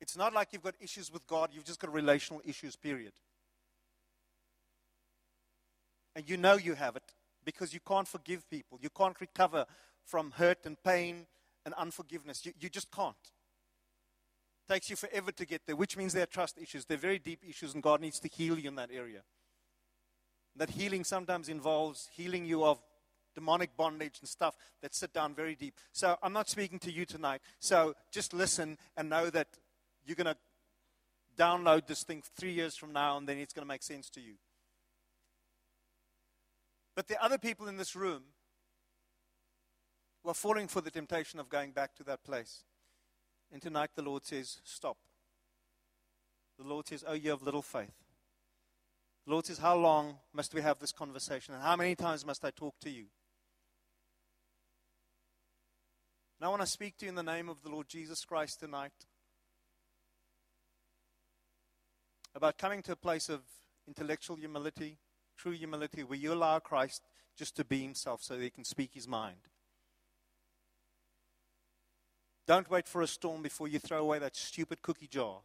[SPEAKER 2] It's not like you've got issues with God. You've just got relational issues, period. And you know you have it because you can't forgive people. You can't recover from hurt and pain and unforgiveness. You, you just can't. It takes you forever to get there, which means there are trust issues. They're very deep issues, and God needs to heal you in that area. That healing sometimes involves healing you of demonic bondage and stuff that sit down very deep. So I'm not speaking to you tonight. So just listen and know that you're going to download this thing three years from now, and then it's going to make sense to you. But the other people in this room who are falling for the temptation of going back to that place. And tonight the Lord says, stop. The Lord says, oh, you have little faith. The Lord says, how long must we have this conversation? And how many times must I talk to you? And I want to speak to you in the name of the Lord Jesus Christ tonight about coming to a place of intellectual humility, true humility, where you allow Christ just to be himself so that he can speak his mind. Don't wait for a storm before you throw away that stupid cookie jar.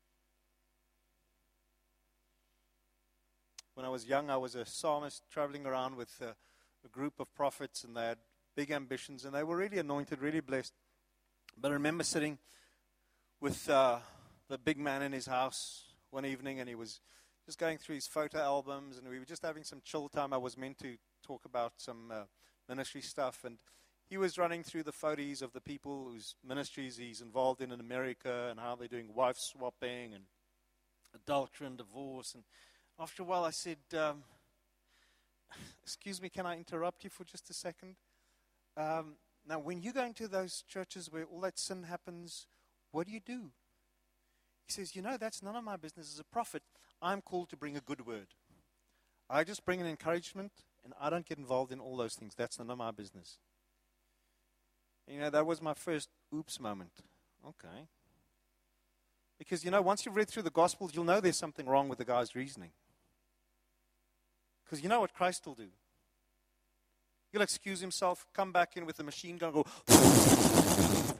[SPEAKER 2] When I was young, I was a psalmist traveling around with a, a group of prophets, and they had big ambitions, and they were really anointed, really blessed. But I remember sitting with uh, the big man in his house one evening, and he was just going through his photo albums, and we were just having some chill time. I was meant to talk about some uh, ministry stuff, and he was running through the photos of the people whose ministries he's involved in in America, and how they're doing wife swapping and adultery and divorce. And after a while, I said, um, excuse me, can I interrupt you for just a second? Um, now, when you go into those churches where all that sin happens, what do you do? He says, you know, that's none of my business. As a prophet, I'm called to bring a good word. I just bring an encouragement, and I don't get involved in all those things. That's none of my business. You know, that was my first oops moment. Okay. Because, you know, once you've read through the Gospels, you'll know there's something wrong with the guy's reasoning. Because you know what Christ will do. He'll excuse himself, come back in with a machine gun, go, and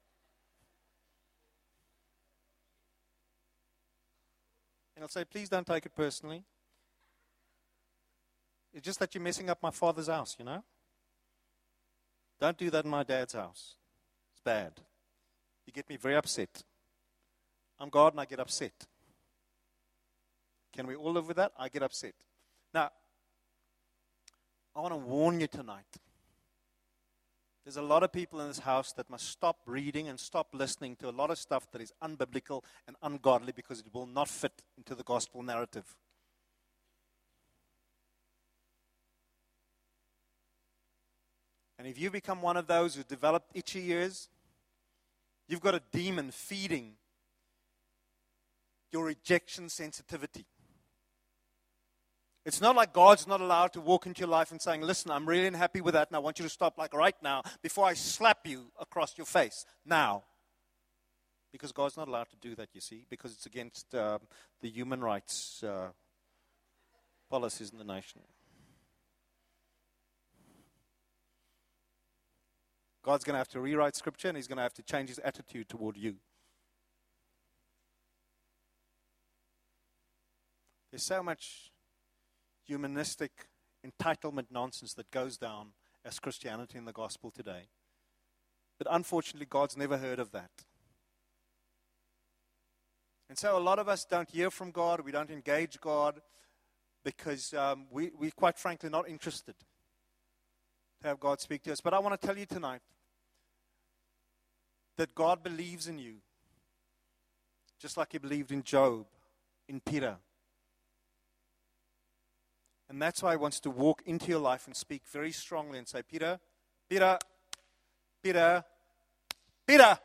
[SPEAKER 2] he'll say, please don't take it personally. It's just that you're messing up my father's house, you know? Don't do that in my dad's house. It's bad. You get me very upset. I'm God and I get upset. Can we all live with that? I get upset. Now, I want to warn you tonight. There's a lot of people in this house that must stop reading and stop listening to a lot of stuff that is unbiblical and ungodly because it will not fit into the gospel narrative. And if you become one of those who developed itchy ears, you've got a demon feeding your rejection sensitivity. It's not like God's not allowed to walk into your life and saying, listen, I'm really unhappy with that, and I want you to stop like right now before I slap you across your face. Now. Because God's not allowed to do that, you see, because it's against um, the human rights uh, policies in the nation. God's going to have to rewrite Scripture, and he's going to have to change his attitude toward you. There's so much humanistic entitlement nonsense that goes down as Christianity in the gospel today. But unfortunately, God's never heard of that. And so a lot of us don't hear from God, we don't engage God, because um, we, we're quite frankly not interested to have God speak to us. But I want to tell you tonight that God believes in you, just like he believed in Job, in Peter. And that's why he wants to walk into your life and speak very strongly and say, Peter, Peter, Peter, Peter,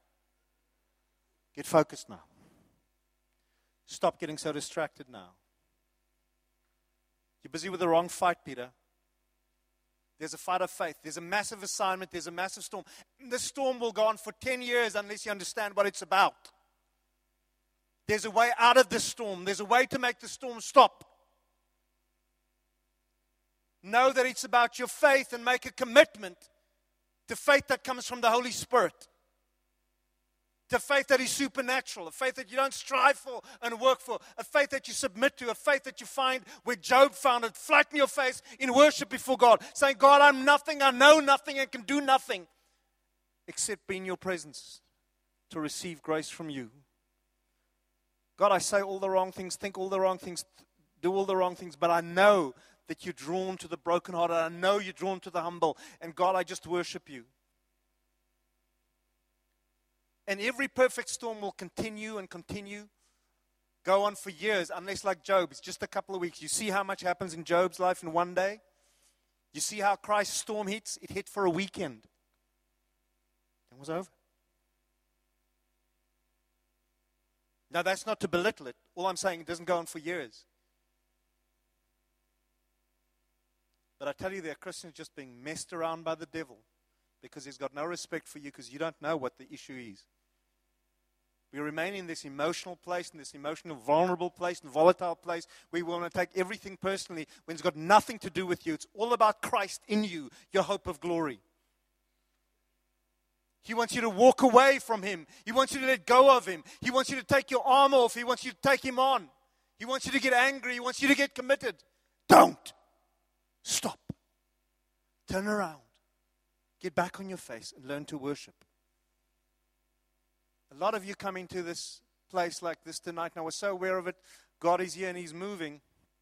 [SPEAKER 2] get focused now. Stop getting so distracted now. You're busy with the wrong fight, Peter. There's a fight of faith. There's a massive assignment. There's a massive storm. The storm will go on for ten years unless you understand what it's about. There's a way out of this storm. There's a way to make the storm stop. Know that it's about your faith and make a commitment to faith that comes from the Holy Spirit. to faith that is supernatural, a faith that you don't strive for and work for, a faith that you submit to, a faith that you find where Job found it, flat in your face in worship before God, saying, God, I'm nothing, I know nothing, I can do nothing except be in your presence to receive grace from you. God, I say all the wrong things, think all the wrong things, do all the wrong things, but I know that you're drawn to the brokenhearted. I know you're drawn to the humble. And God, I just worship you. And every perfect storm will continue and continue, go on for years, unless like Job, it's just a couple of weeks. You see how much happens in Job's life in one day? You see how Christ's storm hits? It hit for a weekend. It was over. Now, that's not to belittle it. All I'm saying, it doesn't go on for years. But I tell you, there are Christians just being messed around by the devil because he's got no respect for you because you don't know what the issue is. We remain in this emotional place, in this emotional, vulnerable place, and volatile place where we want to take everything personally when it's got nothing to do with you. It's all about Christ in you, your hope of glory. He wants you to walk away from him. He wants you to let go of him. He wants you to take your arm off. He wants you to take him on. He wants you to get angry. He wants you to get committed. Don't. Stop. Turn around. Get back on your face and learn to worship. A lot of you come into this place like this tonight, and I was so aware of it. God is here and he's moving.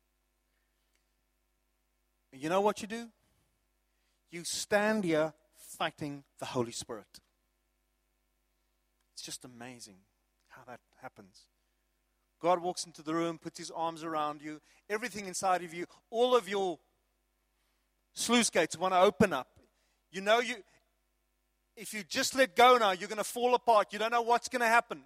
[SPEAKER 2] You know what you do? You stand here fighting the Holy Spirit. It's just amazing how that happens. God walks into the room, puts his arms around you, everything inside of you, all of your sluice gates want to open up. You know, you if you just let go now, you're going to fall apart. You don't know what's going to happen.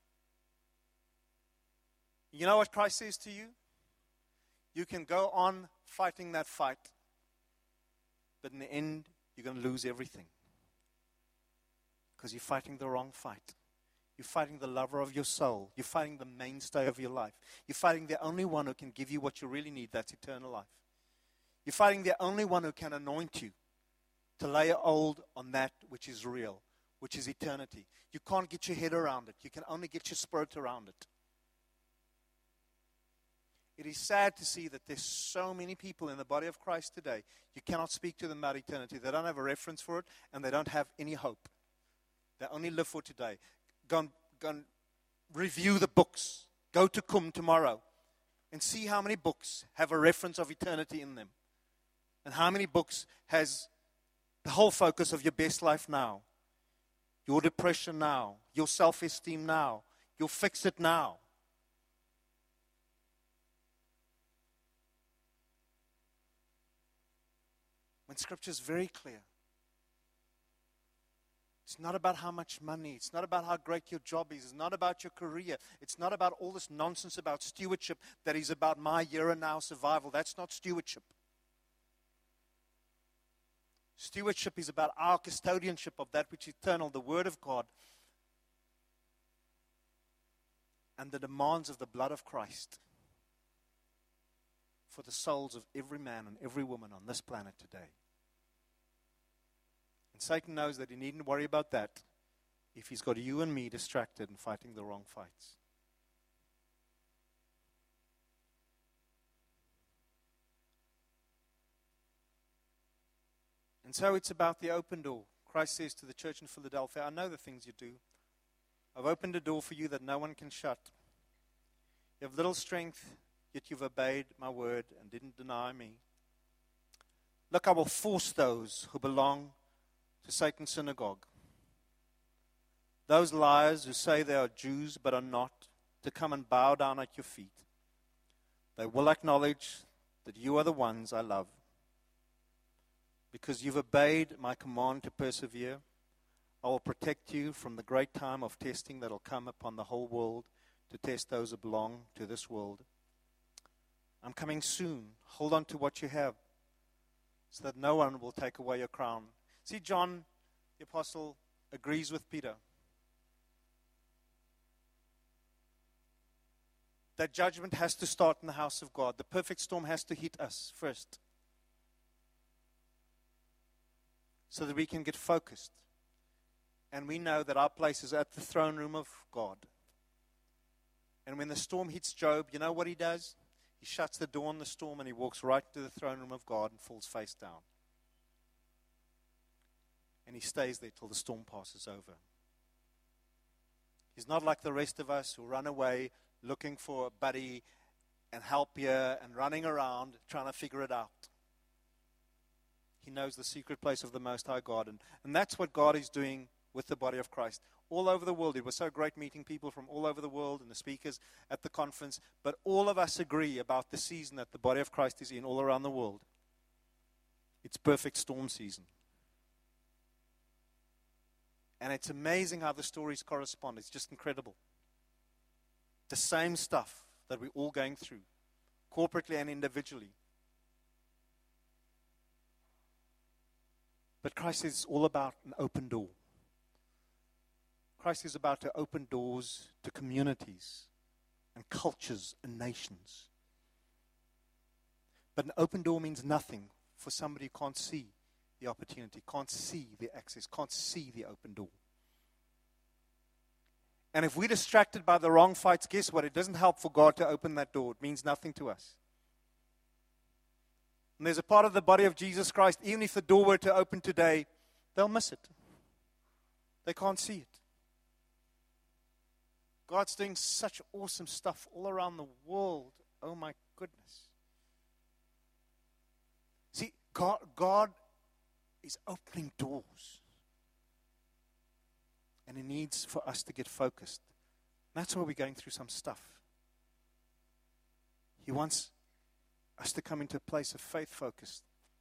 [SPEAKER 2] You know what Christ says to you? You can go on fighting that fight, but in the end, you're going to lose everything because you're fighting the wrong fight. You're fighting the lover of your soul. You're fighting the mainstay of your life. You're fighting the only one who can give you what you really need, that's eternal life. You're fighting the only one who can anoint you to lay hold on that which is real, which is eternity. You can't get your head around it. You can only get your spirit around it. It is sad to see that there's so many people in the body of Christ today. You cannot speak to them about eternity. They don't have a reference for it, and they don't have any hope. They only live for today. Go and, go and review the books. Go to Qum tomorrow and see how many books have a reference of eternity in them. And how many books has the whole focus of your best life now, your depression now, your self-esteem now, you'll fix it now. When Scripture is very clear. It's not about how much money. It's not about how great your job is. It's not about your career. It's not about all this nonsense about stewardship that is about my here and now survival. That's not stewardship. Stewardship is about our custodianship of that which is eternal, the Word of God, and the demands of the blood of Christ for the souls of every man and every woman on this planet today. And Satan knows that he needn't worry about that if he's got you and me distracted and fighting the wrong fights. And so it's about the open door. Christ says to the church in Philadelphia, I know the things you do. I've opened a door for you that no one can shut. You have little strength, yet you've obeyed my word and didn't deny me. Look, I will force those who belong to Satan's synagogue, those liars who say they are Jews but are not, to come and bow down at your feet. They will acknowledge that you are the ones I love. Because you've obeyed my command to persevere, I will protect you from the great time of testing that will come upon the whole world to test those who belong to this world. I'm coming soon. Hold on to what you have so that no one will take away your crown. See, John, the apostle, agrees with Peter that judgment has to start in the house of God. The perfect storm has to hit us first, so that we can get focused. And we know that our place is at the throne room of God. And when the storm hits Job, you know what he does? He shuts the door on the storm and he walks right to the throne room of God and falls face down. And he stays there till the storm passes over. He's not like the rest of us who run away looking for a buddy and help here and running around trying to figure it out. He knows the secret place of the Most High God. And, and that's what God is doing with the body of Christ. All over the world. It was so great meeting people from all over the world and the speakers at the conference. But all of us agree about the season that the body of Christ is in all around the world. It's perfect storm season. And it's amazing how the stories correspond. It's just incredible. The same stuff that we're all going through, corporately and individually. But Christ is all about an open door. Christ is about to open doors to communities and cultures and nations. But an open door means nothing for somebody who can't see the opportunity, can't see the access, can't see the open door. And if we're distracted by the wrong fights, guess what? It doesn't help for God to open that door. It means nothing to us. And there's a part of the body of Jesus Christ, even if the door were to open today, they'll miss it. They can't see it. God's doing such awesome stuff all around the world. Oh my goodness. See, God, God is opening doors. And He needs for us to get focused. That's why we're going through some stuff. He wants us to come into a place of faith focused.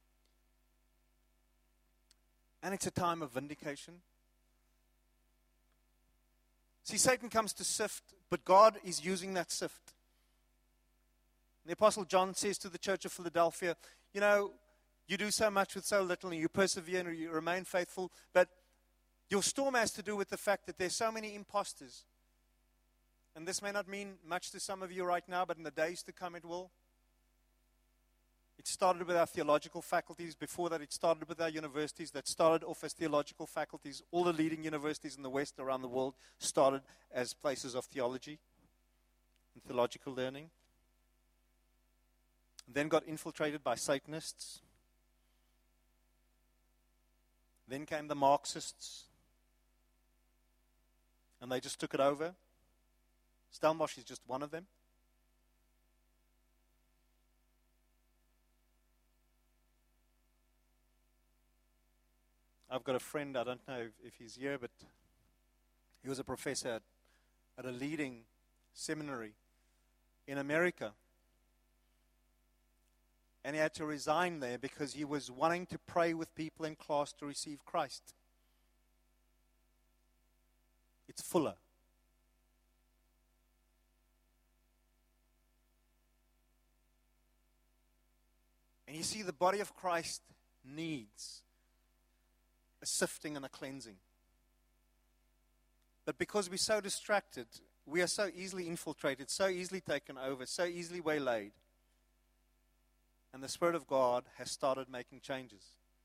[SPEAKER 2] And it's a time of vindication. See, Satan comes to sift, but God is using that sift. The Apostle John says to the church of Philadelphia, you know, you do so much with so little, and you persevere and you remain faithful, but your storm has to do with the fact that there's so many imposters. And this may not mean much to some of you right now, but in the days to come it will. It started with our theological faculties. Before that, it started with our universities that started off as theological faculties. All the leading universities in the West around the world started as places of theology and theological learning. Then got infiltrated by Satanists. Then came the Marxists. And they just took it over. Stellenbosch is just one of them. I've got a friend, I don't know if he's here, but he was a professor at, at a leading seminary in America. And he had to resign there because he was wanting to pray with people in class to receive Christ. It's fuller. And you see, the body of Christ needs a sifting and a cleansing. But because we're so distracted, we are so easily infiltrated, so easily taken over, so easily waylaid. And the Spirit of God has started making changes.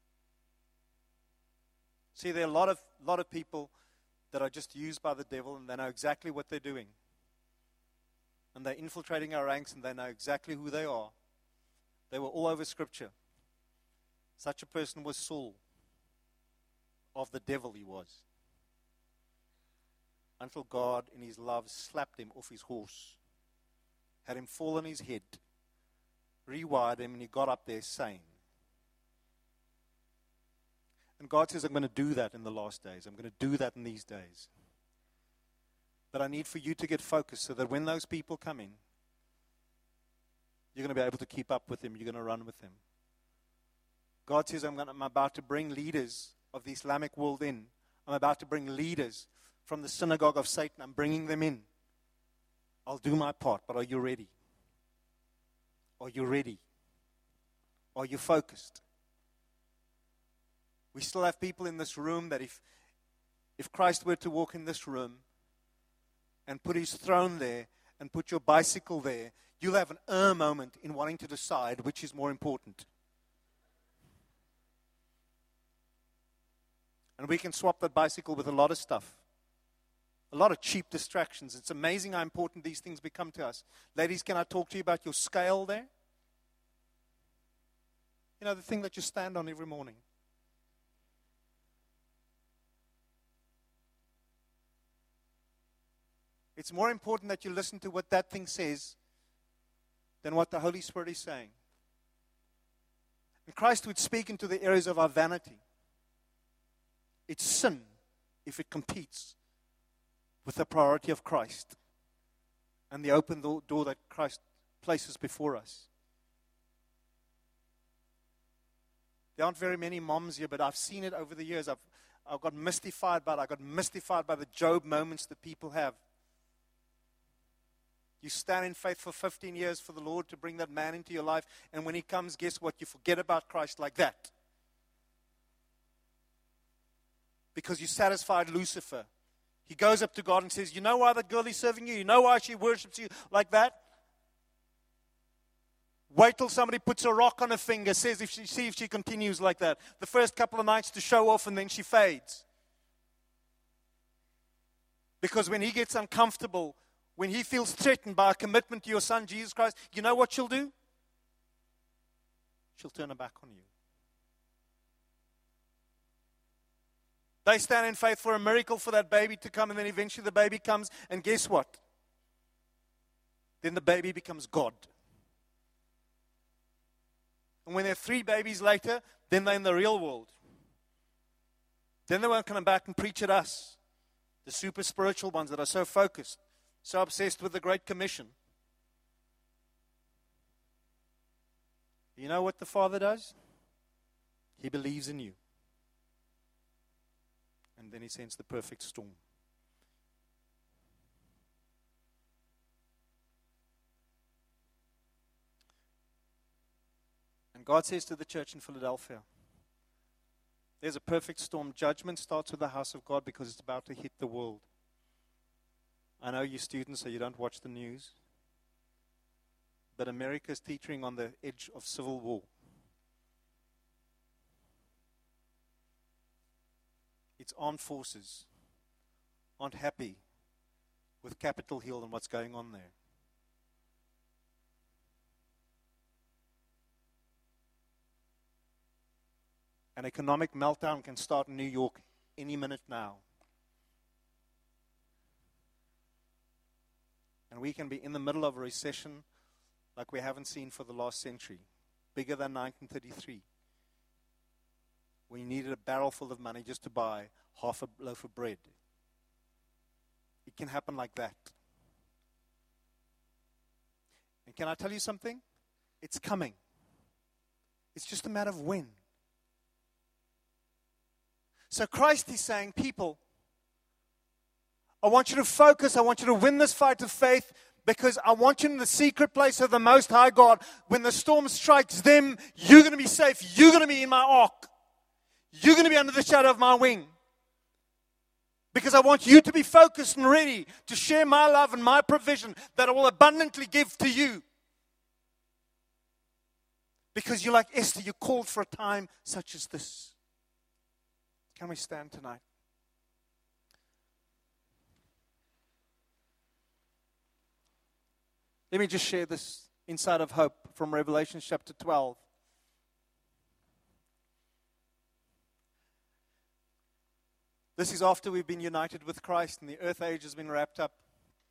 [SPEAKER 2] See, there are a lot of, lot of people that are just used by the devil, and they know exactly what they're doing. And they're infiltrating our ranks, and they know exactly who they are. They were all over Scripture. Such a person was Saul. Of the devil he was. Until God, in His love, slapped him off his horse. Had him fall on his head. Rewired him, and he got up there sane. And God says, I'm going to do that in the last days. I'm going to do that in these days. But I need for you to get focused so that when those people come in, you're going to be able to keep up with them. You're going to run with them. God says, I'm, going to, I'm about to bring leaders of the Islamic world in. I'm about to bring leaders from the synagogue of Satan. I'm bringing them in. I'll do my part, but are you ready? Are you ready? Are you focused? We still have people in this room that if, if Christ were to walk in this room and put His throne there and put your bicycle there, you'll have an er moment in wanting to decide which is more important. And we can swap that bicycle with a lot of stuff. A lot of cheap distractions. It's amazing how important these things become to us. Ladies, can I talk to you about your scale there? You know, the thing that you stand on every morning. It's more important that you listen to what that thing says than what the Holy Spirit is saying. And Christ would speak into the areas of our vanity. It's sin if it competes with the priority of Christ and the open door that Christ places before us. There aren't very many moms here, but I've seen it over the years. I've, I've got mystified by it. I got mystified by the Job moments that people have. You stand in faith for fifteen years for the Lord to bring that man into your life, and when he comes, guess what? You forget about Christ like that. Because you satisfied Lucifer. He goes up to God and says, you know why that girl is serving you? You know why she worships you like that? Wait till somebody puts a rock on her finger, says if she see if she continues like that. The first couple of nights to show off, and then she fades. Because when he gets uncomfortable, when he feels threatened by a commitment to your son, Jesus Christ, you know what she'll do? She'll turn her back on you. They stand in faith for a miracle for that baby to come, and then eventually the baby comes, and guess what? Then the baby becomes God. And when they're three babies later, then they're in the real world. Then they won't come back and preach at us, the super spiritual ones that are so focused, so obsessed with the Great Commission. You know what the Father does? He believes in you. And then he sends the perfect storm. And God says to the church in Philadelphia, there's a perfect storm. Judgment starts with the house of God because it's about to hit the world. I know you students, so you don't watch the news. But America is teetering on the edge of civil war. Its armed forces aren't happy with Capitol Hill and what's going on there. An economic meltdown can start in New York any minute now. And we can be in the middle of a recession like we haven't seen for the last century, bigger than nineteen thirty-three. We needed a barrel full of money just to buy half a loaf of bread. It can happen like that. And can I tell you something? It's coming. It's just a matter of when. So Christ is saying, people, I want you to focus. I want you to win this fight of faith because I want you in the secret place of the Most High God. When the storm strikes them, you're going to be safe. You're going to be in my ark. You're going to be under the shadow of my wing. Because I want you to be focused and ready to share my love and my provision that I will abundantly give to you. Because you're like Esther, you're called for a time such as this. Can we stand tonight? Let me just share this insight of hope from Revelation chapter twelve. This is after we've been united with Christ and the earth age has been wrapped up.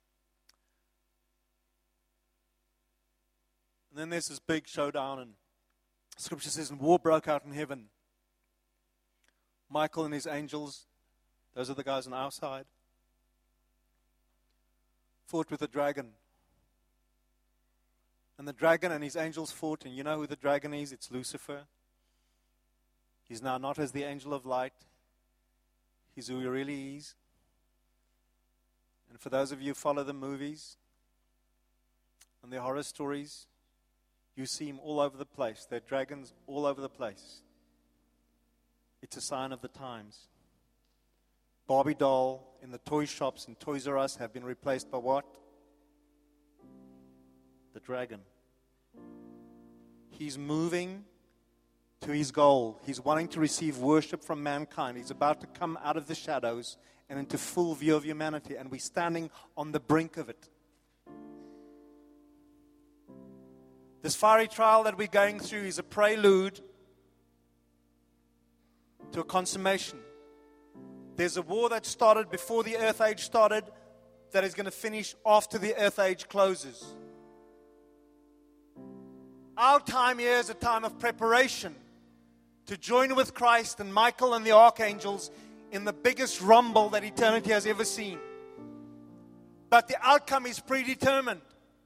[SPEAKER 2] And then there's this big showdown, and Scripture says, and war broke out in heaven. Michael and his angels, those are the guys on our side, fought with the dragon. And the dragon and his angels fought, and you know who the dragon is? It's Lucifer. He's now not as the angel of light. He's who he really is. And for those of you who follow the movies and the horror stories, you see him all over the place. There are dragons all over the place. It's a sign of the times. Barbie doll in the toy shops and Toys R Us have been replaced by what? The dragon. He's moving to his goal. He's wanting to receive worship from mankind. He's about to come out of the shadows and into full view of humanity, and we're standing on the brink of it. This fiery trial that we're going through is a prelude to a consummation. There's a war that started before the earth age started that is going to finish after the earth age closes. Our time here is a time of preparation to join with Christ and Michael and the archangels in the biggest rumble that eternity has ever seen. But the outcome is predetermined.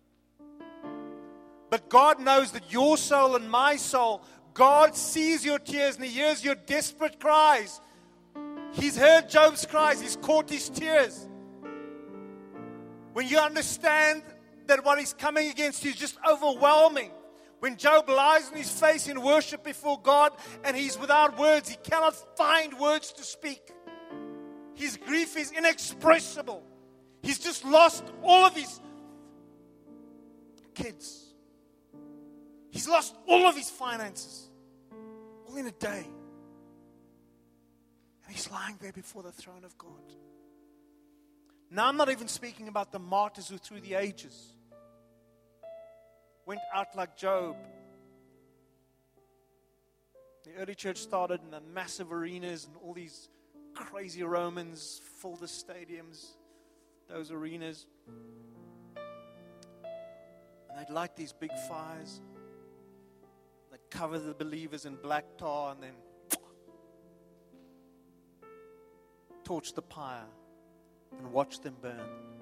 [SPEAKER 2] But God knows that your soul and my soul, God sees your tears and He hears your desperate cries. He's heard Job's cries. He's caught his tears. When you understand that what is coming against you is just overwhelming. When Job lies on his face in worship before God and he's without words, he cannot find words to speak. His grief is inexpressible. He's just lost all of his kids. He's lost all of his finances. All in a day. And he's lying there before the throne of God. Now, I'm not even speaking about the martyrs who through the ages went out like Job. The early church started in the massive arenas, and all these crazy Romans filled the stadiums, those arenas. And they'd light these big fires. They'd cover the believers in black tar and then torch the pyre and watch them burn.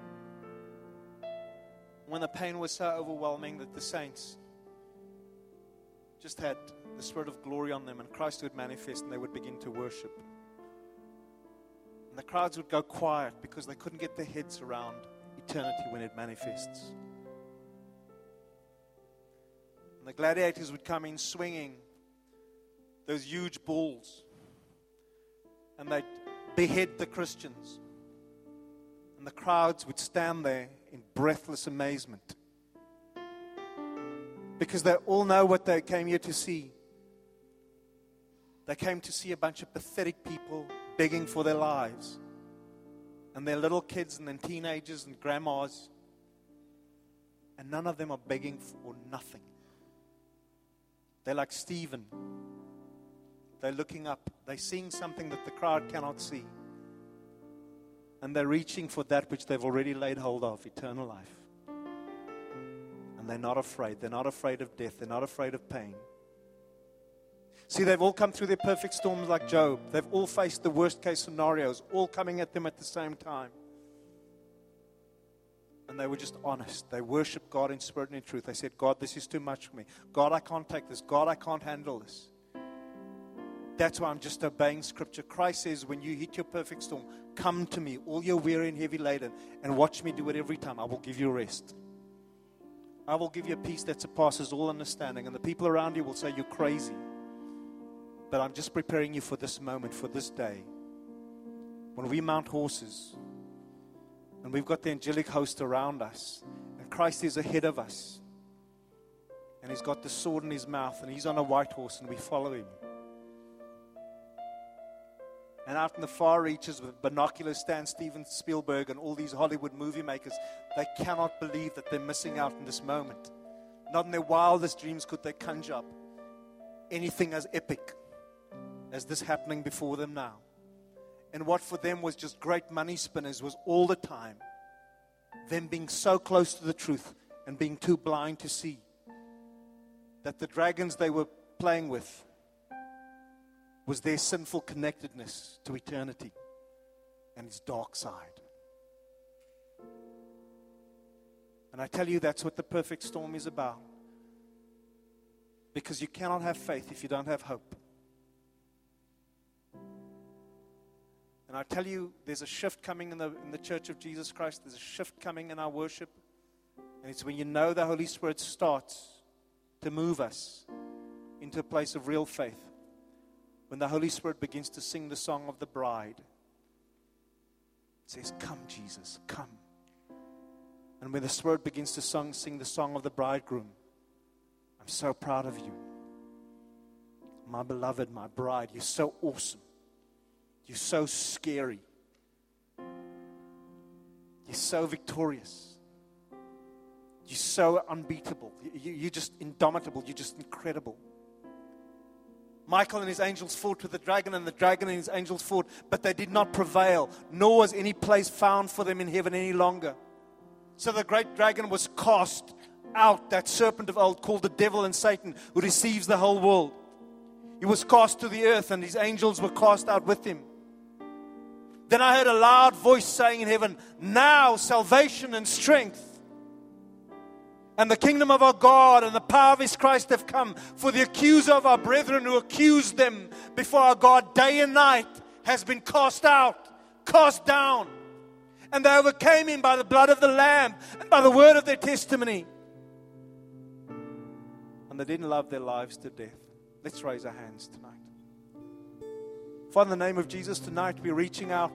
[SPEAKER 2] When the pain was so overwhelming that the saints just had the Spirit of glory on them, and Christ would manifest and they would begin to worship. And the crowds would go quiet because they couldn't get their heads around eternity when it manifests. And the gladiators would come in swinging those huge bulls, and they'd behead the Christians. And the crowds would stand there in breathless amazement. Because they all know what they came here to see. They came to see a bunch of pathetic people begging for their lives. And their little kids and then teenagers and grandmas. And none of them are begging for nothing. They're like Stephen. They're looking up. They're seeing something that the crowd cannot see. And they're reaching for that which they've already laid hold of, eternal life. And they're not afraid. They're not afraid of death. They're not afraid of pain. See, they've all come through their perfect storms like Job. They've all faced the worst case scenarios, all coming at them at the same time. And they were just honest. They worshiped God in spirit and in truth. They said, God, this is too much for me. God, I can't take this. God, I can't handle this. That's why I'm just obeying Scripture. Christ says, when you hit your perfect storm, come to me, all you're weary and heavy laden, and watch me do it every time. I will give you rest. I will give you a peace that surpasses all understanding. And the people around you will say, you're crazy. But I'm just preparing you for this moment, for this day. When we mount horses, and we've got the angelic host around us, and Christ is ahead of us, and He's got the sword in His mouth, and He's on a white horse, and we follow Him. And out in the far reaches with binoculars stand Steven Spielberg and all these Hollywood movie makers. They cannot believe that they're missing out in this moment. Not in their wildest dreams could they conjure up anything as epic as this happening before them now. And what for them was just great money spinners was all the time them being so close to the truth and being too blind to see that the dragons they were playing with was their sinful connectedness to eternity and its dark side. And I tell you, that's what the perfect storm is about. Because you cannot have faith if you don't have hope. And I tell you, there's a shift coming in the, in the Church of Jesus Christ. There's a shift coming in our worship. And it's when you know the Holy Spirit starts to move us into a place of real faith. When the Holy Spirit begins to sing the song of the bride. It says, come, Jesus, come. And when the Spirit begins to song, sing the song of the bridegroom, I'm so proud of you. my beloved, my bride, you're so awesome. You're so scary. You're so victorious. You're so unbeatable. You, you're just indomitable. You're just incredible. Michael and his angels fought with the dragon, and the dragon and his angels fought, but they did not prevail, nor was any place found for them in heaven any longer. So the great dragon was cast out, that serpent of old called the devil and Satan, who deceives the whole world. He was cast to the earth, and his angels were cast out with him. Then I heard a loud voice saying in heaven, now salvation and strength and the kingdom of our God and the power of His Christ have come. For the accuser of our brethren who accused them before our God day and night has been cast out, cast down. And they overcame him by the blood of the Lamb and by the word of their testimony. And they didn't love their lives to death. Let's raise our hands tonight. Father, in the name of Jesus, tonight we're reaching out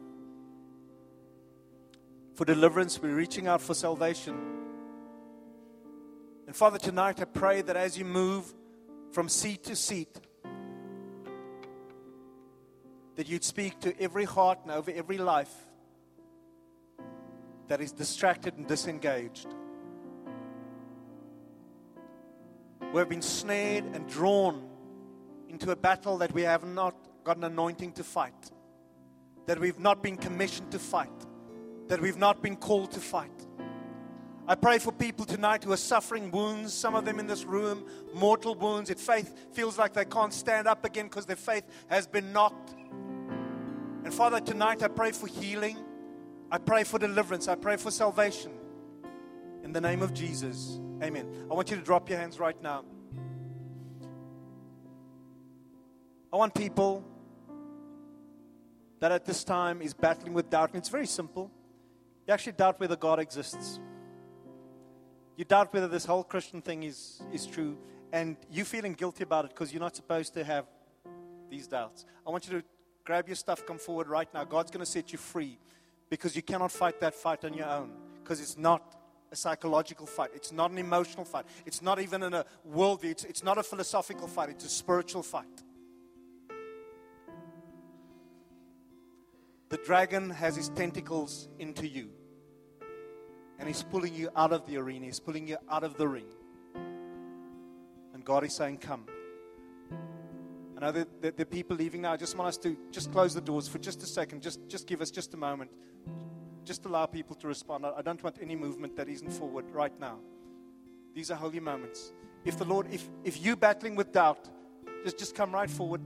[SPEAKER 2] for deliverance. We're reaching out for salvation. And Father, tonight I pray that as you move from seat to seat, that you'd speak to every heart and over every life that is distracted and disengaged. We have been snared and drawn into a battle that we have not got an anointing to fight, that we've not been commissioned to fight, that we've not been called to fight. I pray for people tonight who are suffering wounds, some of them in this room, mortal wounds. It faith feels like they can't stand up again because their faith has been knocked. And Father, tonight I pray for healing. I pray for deliverance. I pray for salvation. In the name of Jesus, amen. I want you to drop your hands right now. I want people that at this time is battling with doubt. And it's very simple. You actually doubt whether God exists. You doubt whether this whole Christian thing is, is true. And you're feeling guilty about it because you're not supposed to have these doubts. I want you to grab your stuff, come forward right now. God's going to set you free because you cannot fight that fight on your own. Because it's not a psychological fight. It's not an emotional fight. It's not even in a worldview. It's, it's not a philosophical fight. It's a spiritual fight. The dragon has his tentacles into you. And he's pulling you out of the arena. He's pulling you out of the ring. And God is saying, come. I know that the, the people leaving now, I just want us to just close the doors for just a second. Just, just give us just a moment. Just allow people to respond. I don't want any movement that isn't forward right now. These are holy moments. If the Lord, if, if you're battling with doubt, just, just come right forward.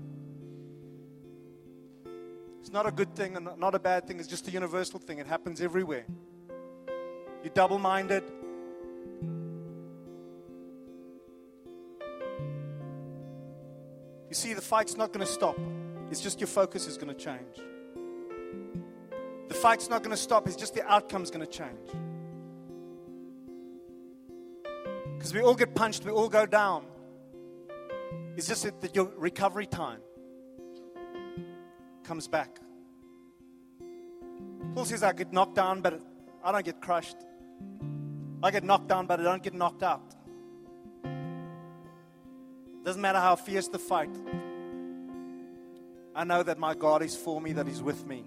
[SPEAKER 2] It's not a good thing and not a bad thing. It's just a universal thing. It happens everywhere. You're double-minded. You see, the fight's not going to stop. It's just your focus is going to change. The fight's not going to stop. It's just the outcome's going to change. Because we all get punched. We all go down. It's just that, that your recovery time comes back. Paul says, I get knocked down, but I don't get crushed. I get knocked down, but I don't get knocked out. Doesn't matter how fierce the fight. I know that my God is for me, that He's with me.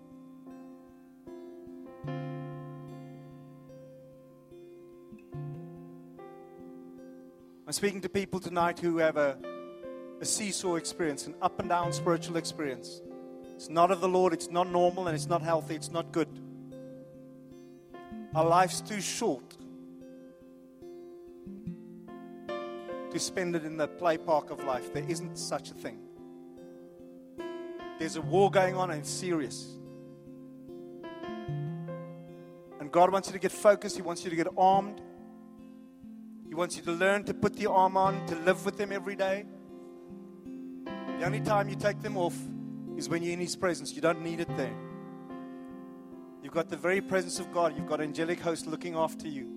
[SPEAKER 2] I'm speaking to people tonight who have a, a seesaw experience, an up and down spiritual experience. It's not of the Lord, it's not normal, and it's not healthy, it's not good. Our life's too short to spend it in the play park of life. There isn't such a thing. There's a war going on and it's serious. And God wants you to get focused. He wants you to get armed. He wants you to learn to put the arm on, to live with Him every day. The only time you take them off is when you're in His presence. You don't need it there. You've got the very presence of God. You've got an angelic host looking after you.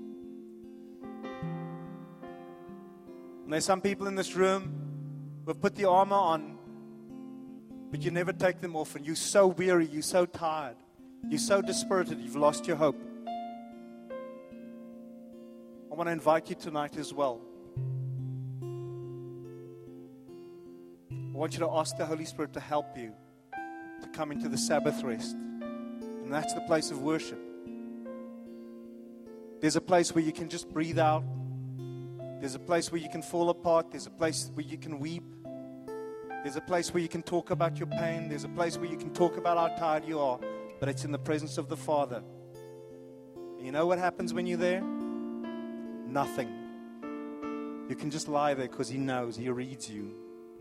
[SPEAKER 2] And there's some people in this room who have put the armor on, but you never take them off. And you're so weary. You're so tired. You're so dispirited. You've lost your hope. I want to invite you tonight as well want you to ask the Holy Spirit to help you to come into the Sabbath rest. And that's the place of worship. There's a place where you can just breathe out. There's a place where you can fall apart. There's a place where you can weep. There's a place where you can talk about your pain. There's a place where you can talk about how tired you are. But it's in the presence of the Father. And you know what happens when you're there? Nothing. You can just lie there because He knows. He reads you.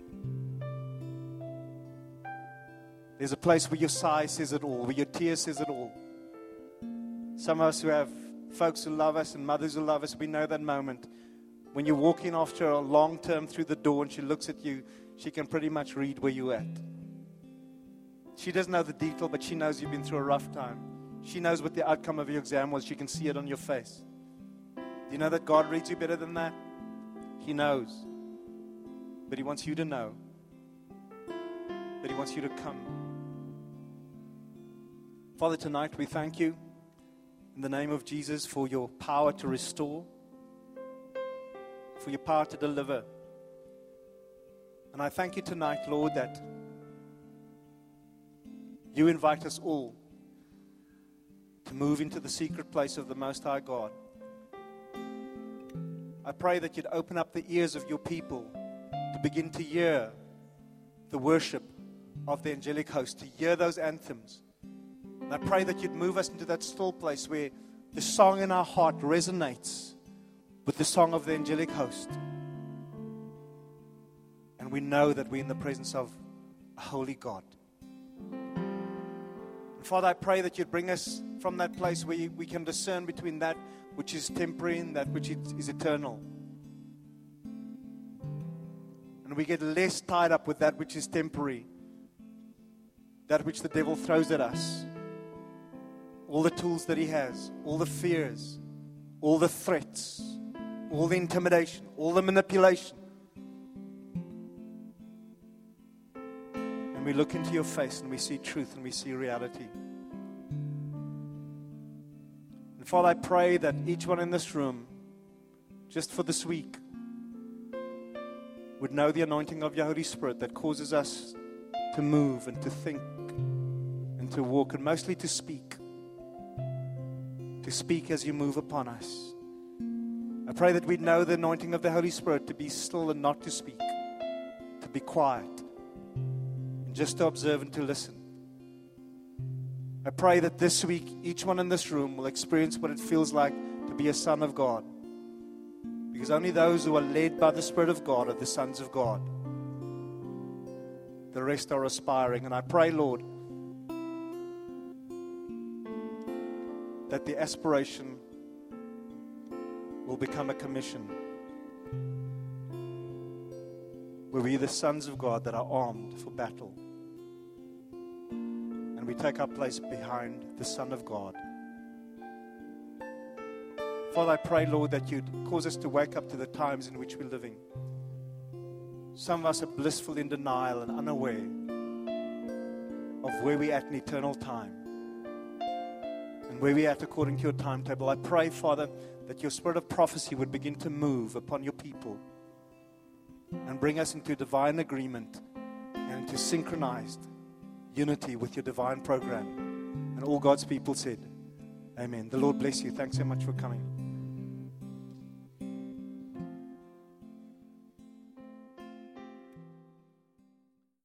[SPEAKER 2] There's a place where your sigh says it all, where your tear says it all. Some of us who have folks who love us and mothers who love us, we know that moment. When you're walking after a long term through the door and she looks at you, she can pretty much read where you're at. She doesn't know the detail, but she knows you've been through a rough time. She knows what the outcome of your exam was. She can see it on your face. Do you know that God reads you better than that? He knows. But He wants you to know. But He wants you to come. Father, tonight we thank you in the name of Jesus for your power to restore, for your power to deliver. And I thank you tonight, Lord, that you invite us all to move into the secret place of the Most High God. I pray that you'd open up the ears of your people to begin to hear the worship of the angelic host, to hear those anthems. And I pray that you'd move us into that still place where the song in our heart resonates with the song of the angelic host. And we know that we're in the presence of a holy God. And Father, I pray that you'd bring us from that place where you, we can discern between that which is temporary and that which is, is eternal. And we get less tied up with that which is temporary, that which the devil throws at us. All the tools that he has, all the fears, all the threats, all the intimidation, all the manipulation. And we look into your face and we see truth and we see reality. And Father, I pray that each one in this room, just for this week, would know the anointing of your Holy Spirit that causes us to move and to think and to walk and mostly to speak. To speak as you move upon us. I pray that we'd know the anointing of the Holy Spirit to be still and not to speak, to be quiet, and just to observe and to listen. I pray that this week, each one in this room will experience what it feels like to be a son of God. Because only those who are led by the Spirit of God are the sons of God. The rest are aspiring. And I pray, Lord, that the aspiration will become a commission. Where we are the sons of God that are armed for battle. And we take our place behind the Son of God. Father, I pray, Lord, that you'd cause us to wake up to the times in which we're living. Some of us are blissful in denial and unaware of where we're at in eternal time. And where we're at according to your timetable. I pray, Father, that your spirit of prophecy would begin to move upon your people and bring us into divine agreement and into synchronized unity with your divine program. And all God's people said, amen. The Lord bless you. Thanks so much for coming.